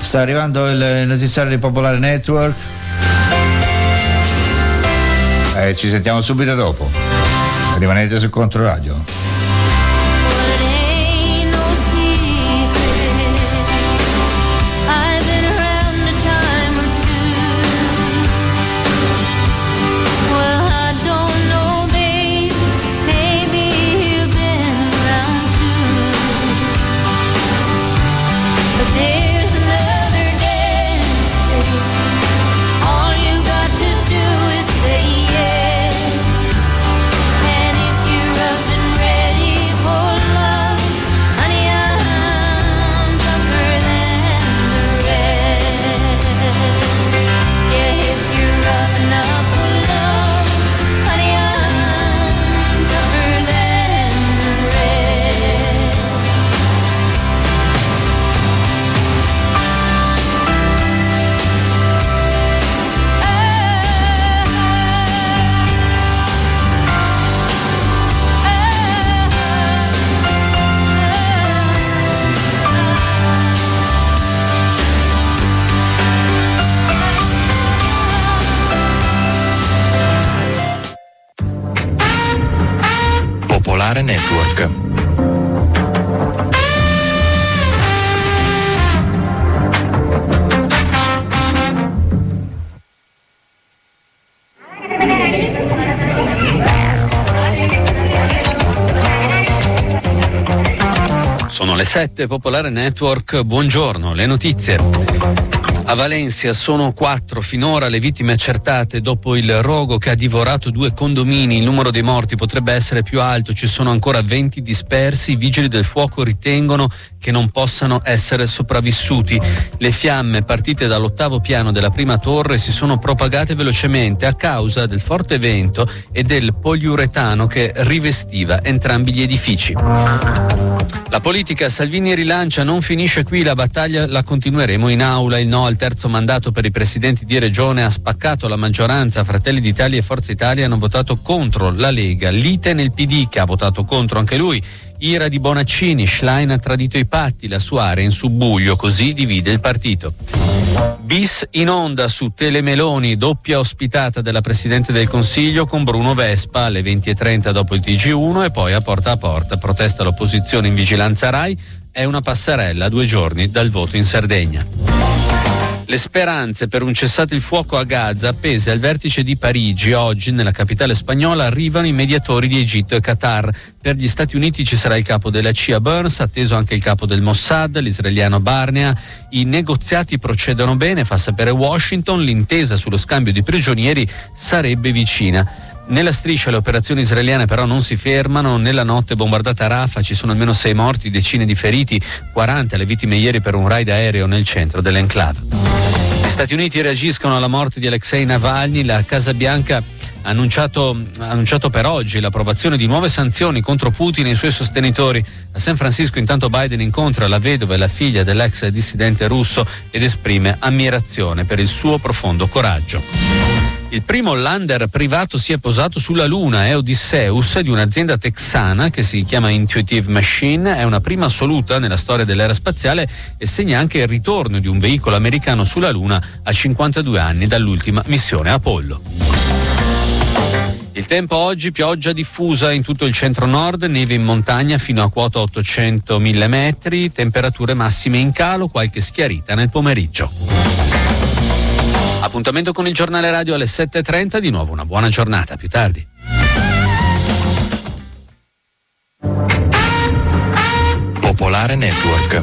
sta arrivando il notiziario di Popolare Network e ci sentiamo subito dopo. Rimanete su Controradio. Popolare Network. Sono le sette, Popolare Network, buongiorno, le notizie. A Valencia sono quattro finora le vittime accertate dopo il rogo che ha divorato due condomini. Il numero dei morti potrebbe essere più alto, ci sono ancora venti dispersi. I vigili del fuoco ritengono che non possano essere sopravvissuti. Le fiamme partite dall'ottavo piano della prima torre si sono propagate velocemente a causa del forte vento e del poliuretano che rivestiva entrambi gli edifici. La politica, Salvini rilancia, non finisce qui, la battaglia la continueremo in aula. Il no al terzo mandato per i presidenti di regione ha spaccato la maggioranza. Fratelli d'Italia e Forza Italia hanno votato contro la Lega. Lite nel P D, che ha votato contro anche lui. Ira di Bonaccini, Schlein ha tradito i patti, la sua area in subbuglio, così divide il partito. Bis in onda su Telemeloni, doppia ospitata della Presidente del Consiglio con Bruno Vespa alle venti e trenta dopo il T G uno e poi a Porta a Porta. Protesta l'opposizione in vigilanza Rai, è una passerella a due giorni dal voto in Sardegna. Le speranze per un cessate il fuoco a Gaza appese al vertice di Parigi. Oggi nella capitale spagnola arrivano i mediatori di Egitto e Qatar. Per gli Stati Uniti ci sarà il capo della C I A Burns, atteso anche il capo del Mossad, l'israeliano Barnea. I negoziati procedono bene, fa sapere Washington, l'intesa sullo scambio di prigionieri sarebbe vicina. Nella striscia le operazioni israeliane però non si fermano. Nella notte bombardata Rafah ci sono almeno sei morti, decine di feriti, quaranta le vittime ieri per un raid aereo nel centro dell'enclave. Gli Stati Uniti reagiscono alla morte di Alexei Navalny. La Casa Bianca ha annunciato, ha annunciato per oggi l'approvazione di nuove sanzioni contro Putin e i suoi sostenitori. A San Francisco intanto Biden incontra la vedova e la figlia dell'ex dissidente russo ed esprime ammirazione per il suo profondo coraggio. Il primo lander privato si è posato sulla Luna, è Odysseus di un'azienda texana che si chiama Intuitive Machine. È una prima assoluta nella storia dell'era spaziale e segna anche il ritorno di un veicolo americano sulla Luna a cinquantadue anni dall'ultima missione Apollo. Il tempo oggi, pioggia diffusa in tutto il centro-nord, neve in montagna fino a quota ottocentomila metri, temperature massime in calo, qualche schiarita nel pomeriggio. Appuntamento con il giornale radio alle sette e trenta, di nuovo una buona giornata, più tardi. Popolare Network.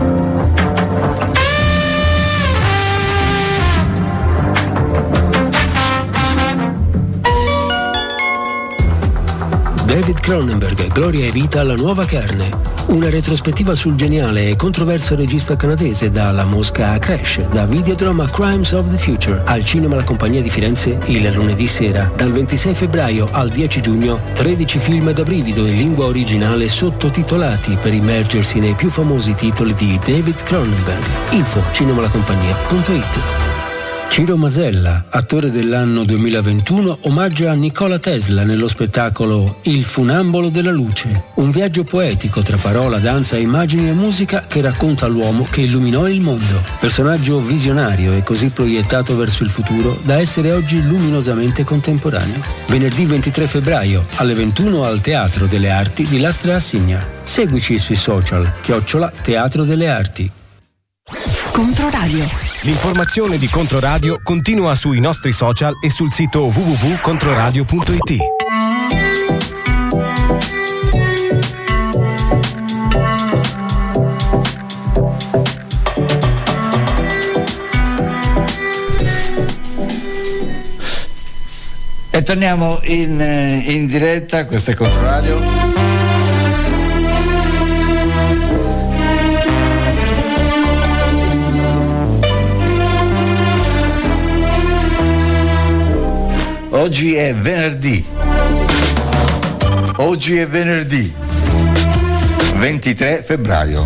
David Cronenberg, Gloria e vita alla nuova carne. Una retrospettiva sul geniale e controverso regista canadese da La Mosca a Crash, da videodrama Crimes of the Future, al cinema La Compagnia di Firenze il lunedì sera. Dal ventisei febbraio al dieci giugno, tredici film da brivido in lingua originale sottotitolati per immergersi nei più famosi titoli di David Cronenberg. Info cinemalacompagnia punto it. Ciro Masella, attore dell'anno duemilaventuno, omaggia Nikola Tesla nello spettacolo Il funambolo della luce, un viaggio poetico tra parola, danza, immagini e musica che racconta l'uomo che illuminò il mondo. Personaggio visionario e così proiettato verso il futuro da essere oggi luminosamente contemporaneo. Venerdì ventitré febbraio alle ventuno al Teatro delle Arti di Lastra a Signa. Seguici sui social, chiocciola Teatro delle Arti. Controradio. L'informazione di Controradio continua sui nostri social e sul sito w w w punto controradio punto i t. E torniamo in, in diretta, questo è Controradio. Oggi è venerdì, oggi è venerdì, ventitré febbraio.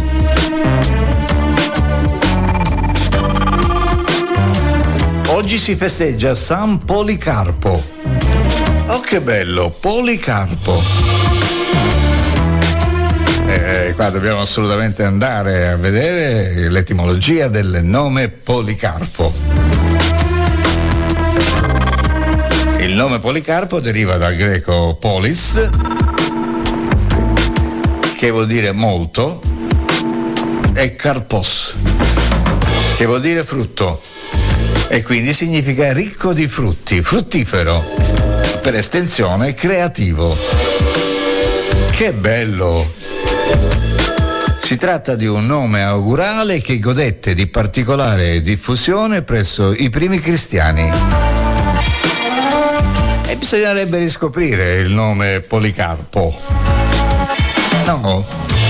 Oggi si festeggia San Policarpo. Oh, che bello, Policarpo. Eh, qua dobbiamo assolutamente andare a vedere l'etimologia del nome Policarpo. Il nome Policarpo deriva dal greco polis, che vuol dire molto, e karpos, che vuol dire frutto, e quindi significa ricco di frutti, fruttifero, per estensione creativo. Che bello! Si tratta di un nome augurale che godette di particolare diffusione presso i primi cristiani. E bisognerebbe riscoprire il nome Policarpo. No.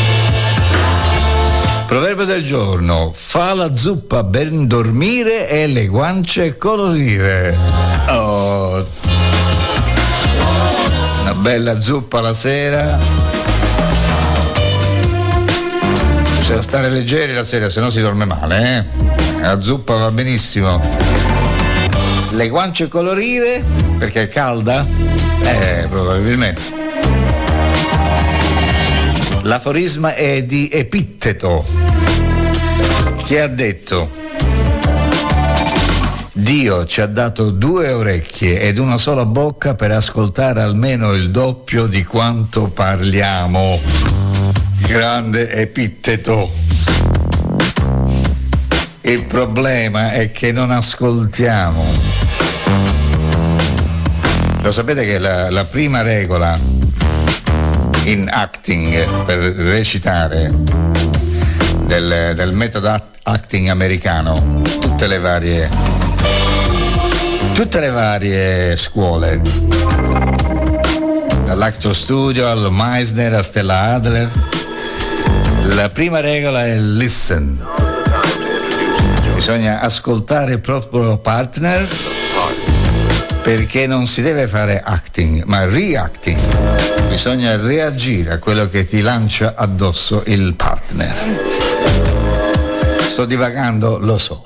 Proverbio del giorno: fa la zuppa ben dormire e le guance colorire. Oh, una bella zuppa la sera. Bisogna stare leggeri la sera, se no si dorme male, eh? La zuppa va benissimo. Le guance colorire perché è calda? Eh, probabilmente. L'aforisma è di Epitteto, che ha detto: Dio ci ha dato due orecchie ed una sola bocca per ascoltare almeno il doppio di quanto parliamo. Grande Epitteto. Il problema è che non ascoltiamo. Lo sapete che la, la prima regola in acting, per recitare, del, del metodo acting americano, tutte le varie tutte le varie scuole, dall'Actor Studio al Meisner a Stella Adler, la prima regola è listen. Bisogna ascoltare il proprio partner, perché non si deve fare acting, ma reacting. Bisogna reagire a quello che ti lancia addosso il partner. Sto divagando, lo so.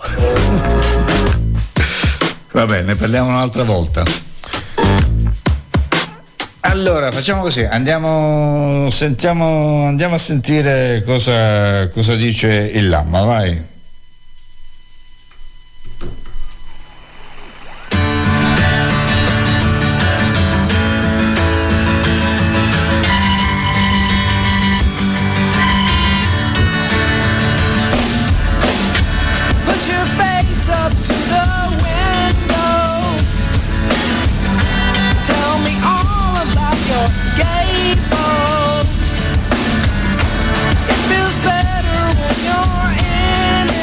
Va bene, ne parliamo un'altra volta. Allora, facciamo così, andiamo, sentiamo, andiamo a sentire cosa, cosa dice il Lamma, vai. It feels better when you're in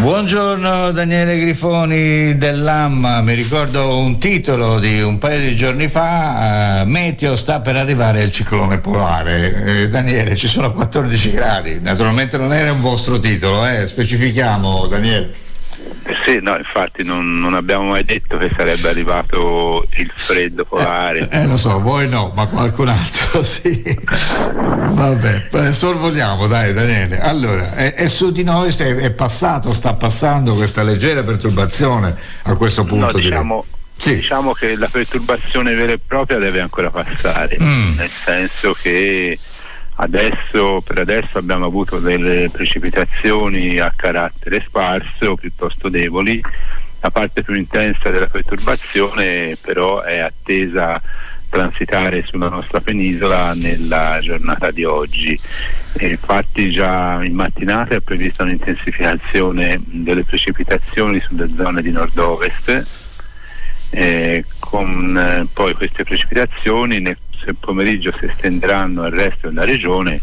Buongiorno Daniele Grifoni dell'Amma, mi ricordo un titolo di un paio di giorni fa, uh, meteo sta per arrivare il ciclone polare. Eh, Daniele, ci sono quattordici gradi, naturalmente non era un vostro titolo, eh? Specifichiamo Daniele. Sì, no, infatti non, non abbiamo mai detto che sarebbe arrivato il freddo polare. Eh, eh lo so, voi no, ma qualcun altro sì. Vabbè, sorvoliamo, dai Daniele. Allora, è, è su di noi, è, è passato, sta passando questa leggera perturbazione a questo punto. No, diciamo, sì. diciamo che la perturbazione vera e propria deve ancora passare, mm. nel senso che Adesso, per adesso abbiamo avuto delle precipitazioni a carattere sparso, piuttosto deboli. La parte più intensa della perturbazione però è attesa transitare sulla nostra penisola nella giornata di oggi. E infatti già in mattinata è prevista un'intensificazione delle precipitazioni sulle zone di nord-ovest, eh, con eh, poi queste precipitazioni nel il pomeriggio si estenderanno al resto della regione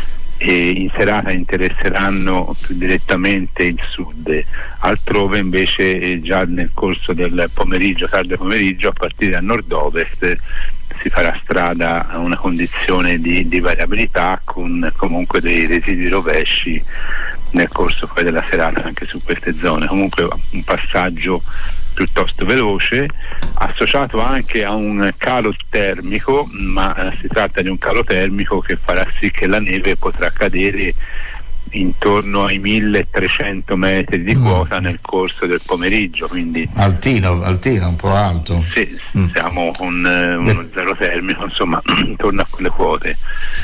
e in serata interesseranno più direttamente il sud. Altrove invece già nel corso del pomeriggio, tardo pomeriggio, a partire da nord-ovest si farà strada a una condizione di, di variabilità, con comunque dei residui rovesci nel corso poi della serata anche su queste zone. Comunque un passaggio piuttosto veloce, associato anche a un calo termico, ma eh, si tratta di un calo termico che farà sì che la neve potrà cadere intorno ai milletrecento metri di quota mm. nel corso del pomeriggio, quindi altino, altino, un po' alto. Sì, mm. siamo con eh, uno zero termico, insomma, intorno a quelle quote.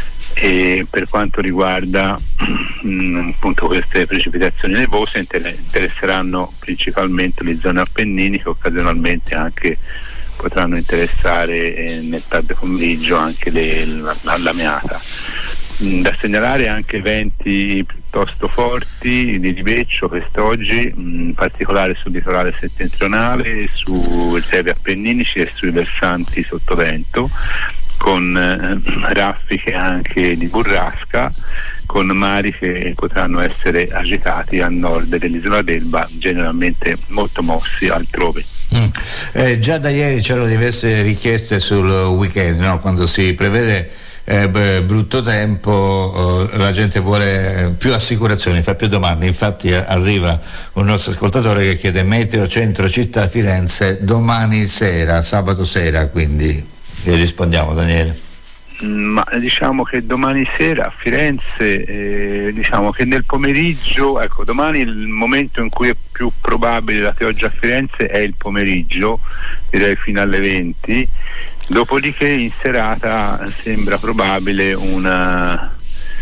E per quanto riguarda mh, appunto queste precipitazioni nevose, inter- interesseranno principalmente le zone appenniniche, occasionalmente anche potranno interessare eh, nel tardo pomeriggio anche le, la, la lamiata. Mh, da segnalare anche venti piuttosto forti di ribeccio quest'oggi, mh, in particolare sul litorale settentrionale, sui revi appenninici e sui versanti sottovento, con eh, raffiche anche di burrasca, con mari che potranno essere agitati a nord dell'isola d'Elba, generalmente molto mossi altrove. Mm. Eh, già da ieri c'erano diverse richieste sul weekend, no? Quando si prevede eh, beh, brutto tempo, eh, la gente vuole più assicurazioni, fa più domande. Infatti eh, arriva un nostro ascoltatore che chiede meteo centro città Firenze domani sera, sabato sera, quindi e rispondiamo Daniele. Ma diciamo che domani sera a Firenze, eh, diciamo che nel pomeriggio, ecco, domani il momento in cui è più probabile la pioggia a Firenze è il pomeriggio, direi fino alle venti, dopodiché in serata sembra probabile una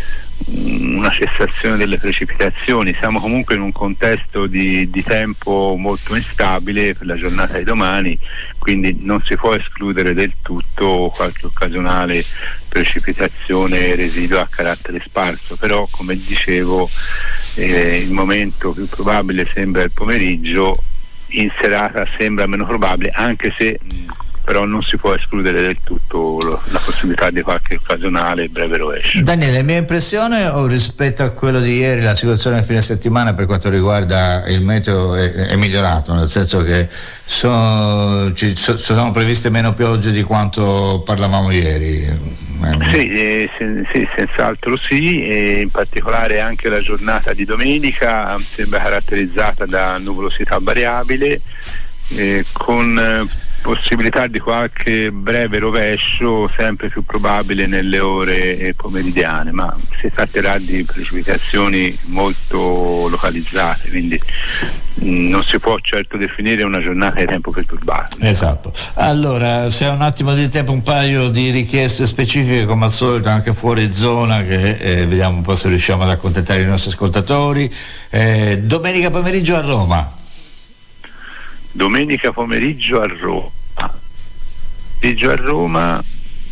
una cessazione delle precipitazioni. Siamo comunque in un contesto di, di tempo molto instabile per la giornata di domani, quindi non si può escludere del tutto qualche occasionale precipitazione residua a carattere sparso, però come dicevo eh, il momento più probabile sembra il pomeriggio, in serata sembra meno probabile, anche se però non si può escludere del tutto lo, la possibilità di qualche occasionale breve rovescio. Daniele, mia impressione o rispetto a quello di ieri, la situazione a fine settimana per quanto riguarda il meteo è, è migliorato, nel senso che so, ci, so, sono previste meno piogge di quanto parlavamo ieri? Sì, eh, sen, sì, senz'altro sì, e in particolare anche la giornata di domenica sembra caratterizzata da nuvolosità variabile, eh, con eh, possibilità di qualche breve rovescio sempre più probabile nelle ore pomeridiane, ma si tratterà di precipitazioni molto localizzate, quindi mh, non si può certo definire una giornata di tempo perturbato. Esatto. Allora, se ha un attimo di tempo, un paio di richieste specifiche come al solito anche fuori zona, che eh, vediamo un po' se riusciamo ad accontentare i nostri ascoltatori. eh, domenica pomeriggio a Roma. Domenica pomeriggio a Roma. Pomeriggio a Roma.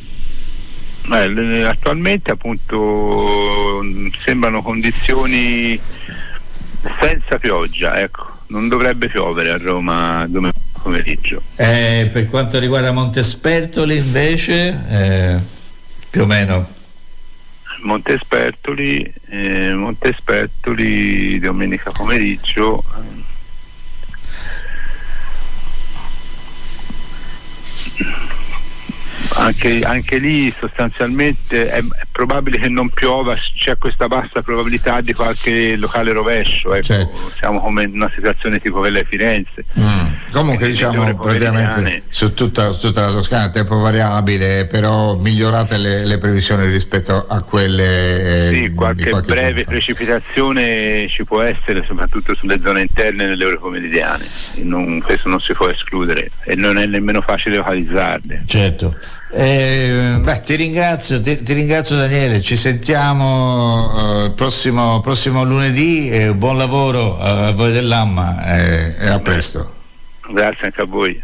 Eh, attualmente appunto sembrano condizioni senza pioggia, ecco, non dovrebbe piovere a Roma domenica pomeriggio. Eh, per quanto riguarda Montespertoli invece, eh, più o meno. Montespertoli, eh, Montespertoli domenica pomeriggio. Anche, anche lì sostanzialmente è, è probabile che non piova, c'è questa bassa probabilità di qualche locale rovescio, ecco. Certo. Siamo come in una situazione tipo quella di Firenze. Mm. Comunque diciamo praticamente su tutta, su tutta la Toscana tempo variabile, però migliorate le, le previsioni rispetto a quelle. Sì, qualche, qualche breve precipitazione ci può essere, soprattutto sulle zone interne nelle euromeridiane, non, questo non si può escludere e non è nemmeno facile localizzarle. Certo. Eh, beh, ti ringrazio, ti, ti ringrazio Daniele, ci sentiamo il uh, prossimo, prossimo lunedì, eh, buon lavoro a voi dell'Amma eh, e a presto. Grazie anche a voi.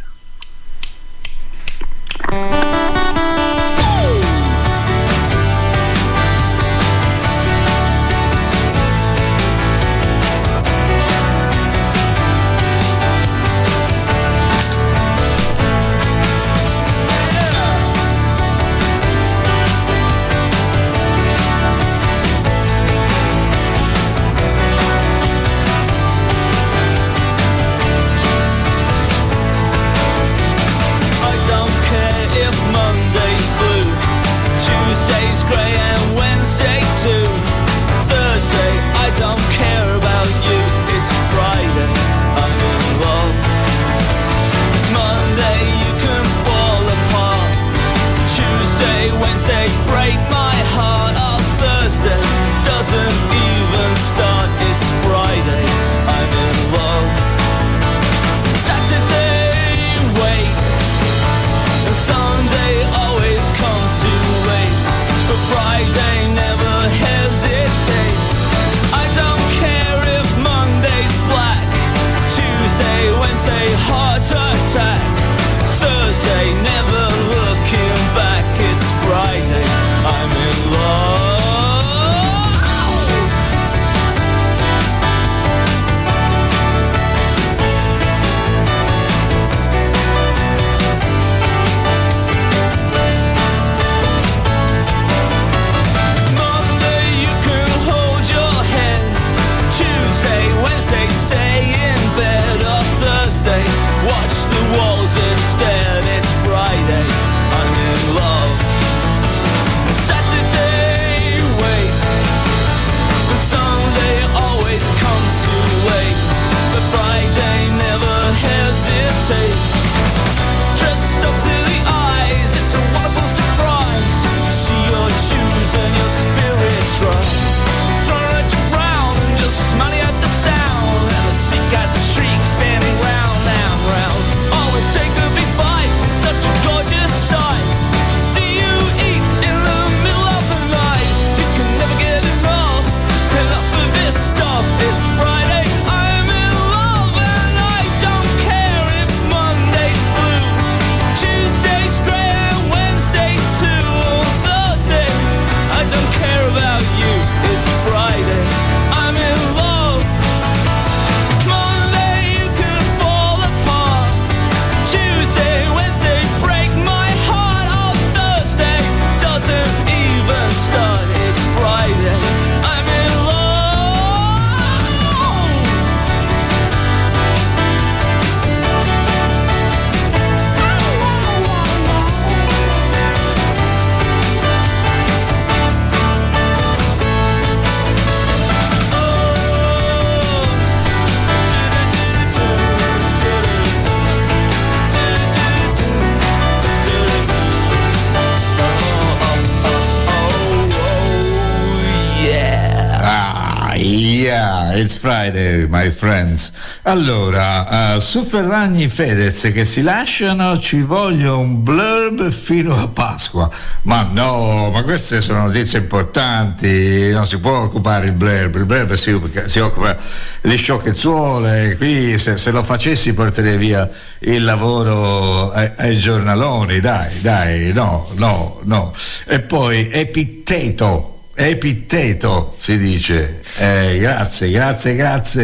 It's Friday, my friends. Allora, uh, su Ferragni Fedez che si lasciano, ci voglio un blurb fino a Pasqua. Ma no, ma queste sono notizie importanti, non si può occupare il blurb, il blurb si, si occupa di sciocchezzuole, qui se, se lo facessi porterei via il lavoro ai, ai giornaloni, dai, dai, no, no, no. E poi Epitteto, Epitteto si dice, eh, grazie, grazie, grazie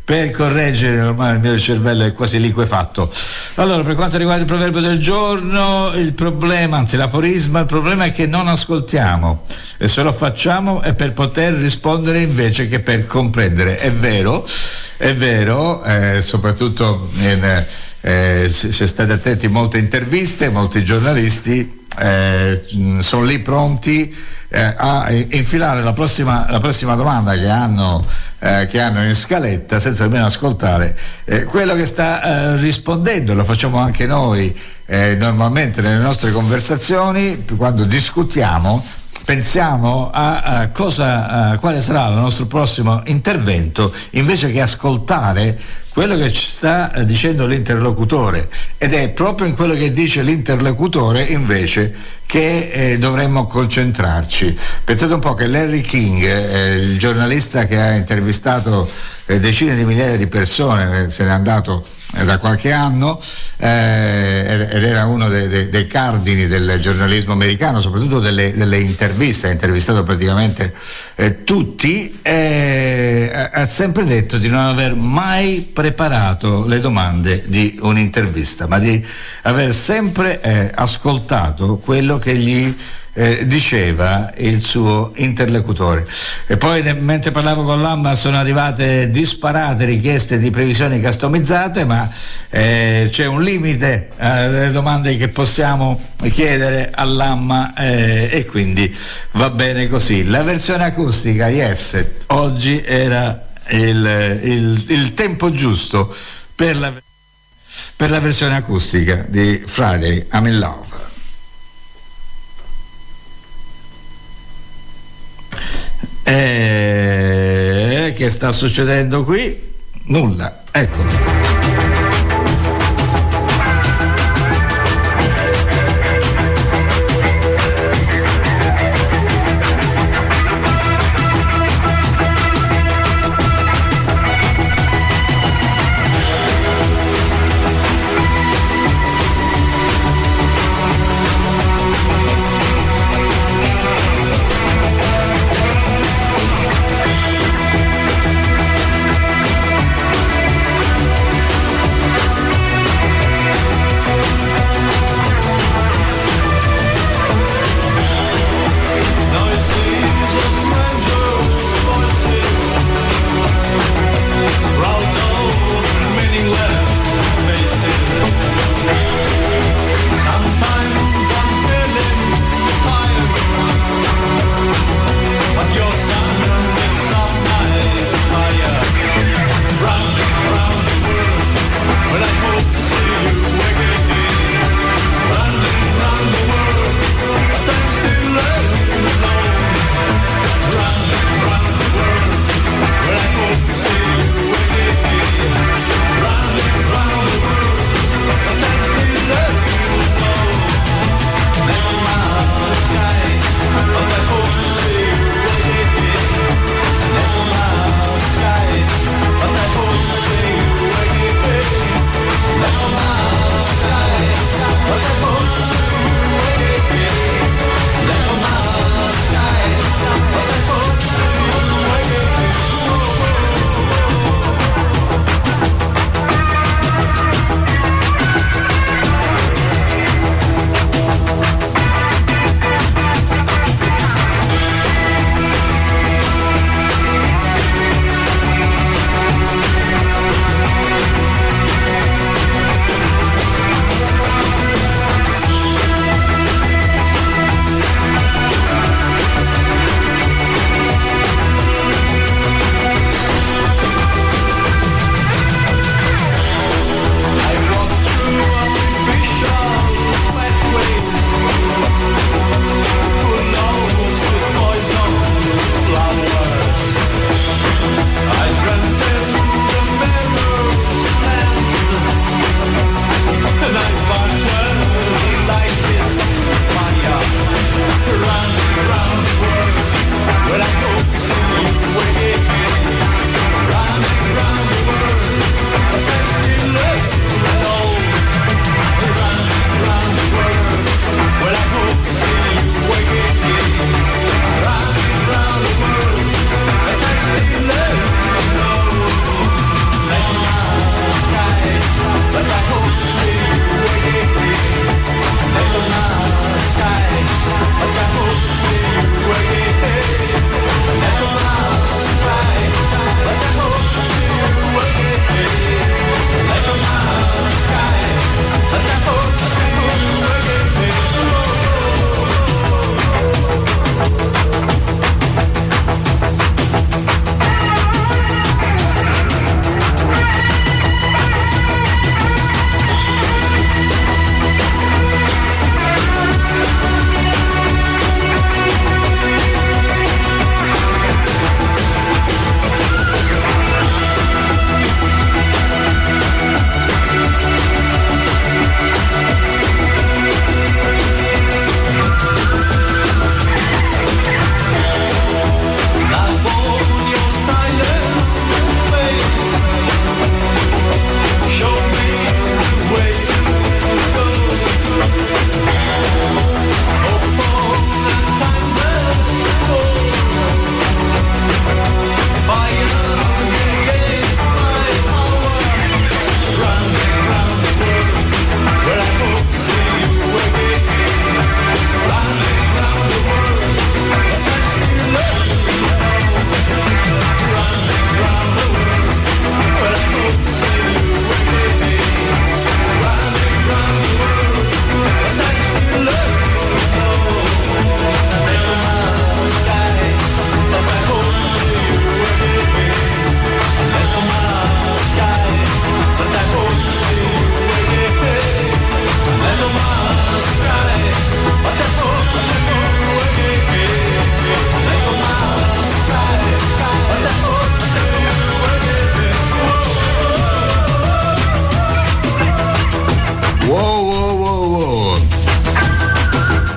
per correggere, ormai il mio cervello è quasi liquefatto. Allora, per quanto riguarda il proverbio del giorno, il problema, anzi l'aforisma, il problema è che non ascoltiamo, e se lo facciamo è per poter rispondere invece che per comprendere. È vero, è vero, eh, soprattutto in, eh, se state attenti, molte interviste, molti giornalisti eh, sono lì pronti eh, a infilare la prossima, la prossima domanda che hanno, eh, che hanno in scaletta senza nemmeno ascoltare eh, quello che sta eh, rispondendo. Lo facciamo anche noi eh, normalmente nelle nostre conversazioni, quando discutiamo. Pensiamo a, a cosa, a quale sarà il nostro prossimo intervento, invece che ascoltare quello che ci sta dicendo l'interlocutore, ed è proprio in quello che dice l'interlocutore invece che eh, dovremmo concentrarci. Pensate un po' che Larry King, eh, il giornalista che ha intervistato eh, decine di migliaia di persone, eh, se n'è andato da qualche anno eh, ed era uno dei, dei, dei cardini del giornalismo americano, soprattutto delle, delle interviste, ha intervistato praticamente eh, tutti, eh, ha sempre detto di non aver mai preparato le domande di un'intervista, ma di aver sempre eh, ascoltato quello che gli Eh, diceva il suo interlocutore. E poi ne, mentre parlavo con l'Amma sono arrivate disparate richieste di previsioni customizzate, ma eh, c'è un limite alle domande che possiamo chiedere all'Amma eh, e quindi va bene così. La versione acustica, yes, oggi era il, il, il tempo giusto per la, per la versione acustica di Friday I'm in Love. Eh, che sta succedendo qui? Nulla, eccolo.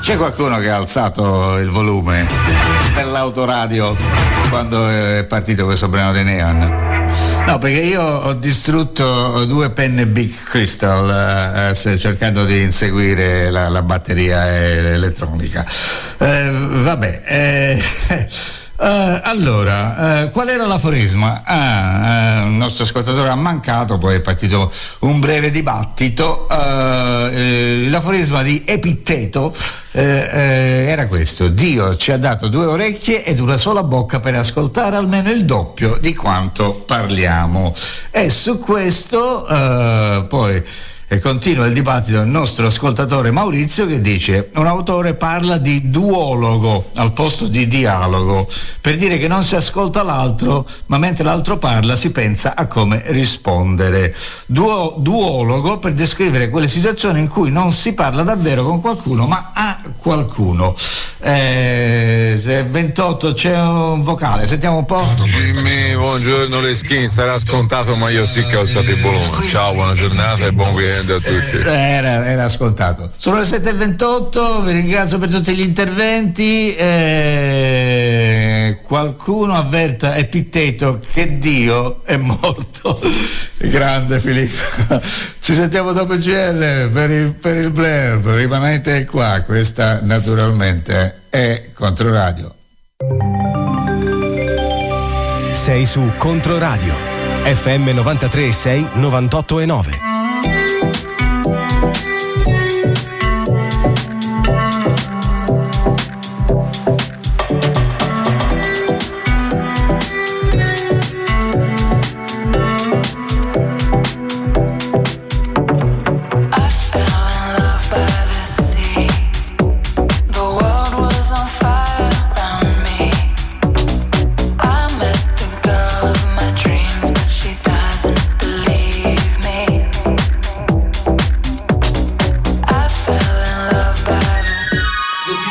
C'è qualcuno che ha alzato il volume dell'autoradio quando è partito questo brano dei Neon? No, perché io ho distrutto due penne Big Crystal eh, cercando di inseguire la, la batteria elettronica. Eh, vabbè. Eh, Uh, allora, uh, qual era l'aforisma? Ah, uh, il nostro ascoltatore ha mancato, poi è partito un breve dibattito. Uh, eh, l'aforisma di Epitteto eh, eh, era questo: Dio ci ha dato due orecchie ed una sola bocca per ascoltare almeno il doppio di quanto parliamo. E su questo uh, poi e continua il dibattito il nostro ascoltatore Maurizio, che dice: un autore parla di duologo al posto di dialogo per dire che non si ascolta l'altro, ma mentre l'altro parla si pensa a come rispondere. Duo, duologo per descrivere quelle situazioni in cui non si parla davvero con qualcuno ma a qualcuno. Eh, se ventotto c'è un vocale, sentiamo un po'. Jimmy, buongiorno Leschin, sarà scontato ma io sì che ho alzato il volume. Ciao, buona giornata e buon weekend a tutti. Era, era scontato. Sono le sette e ventotto, vi ringrazio per tutti gli interventi. Eh, qualcuno avverta Epitteto che Dio è morto. Grande Filippo. Ci sentiamo dopo il G R per il, per il blurb. Rimanete qua, questa naturalmente è Controradio. Sei su Controradio F M novantatré e sei, novantotto e nove.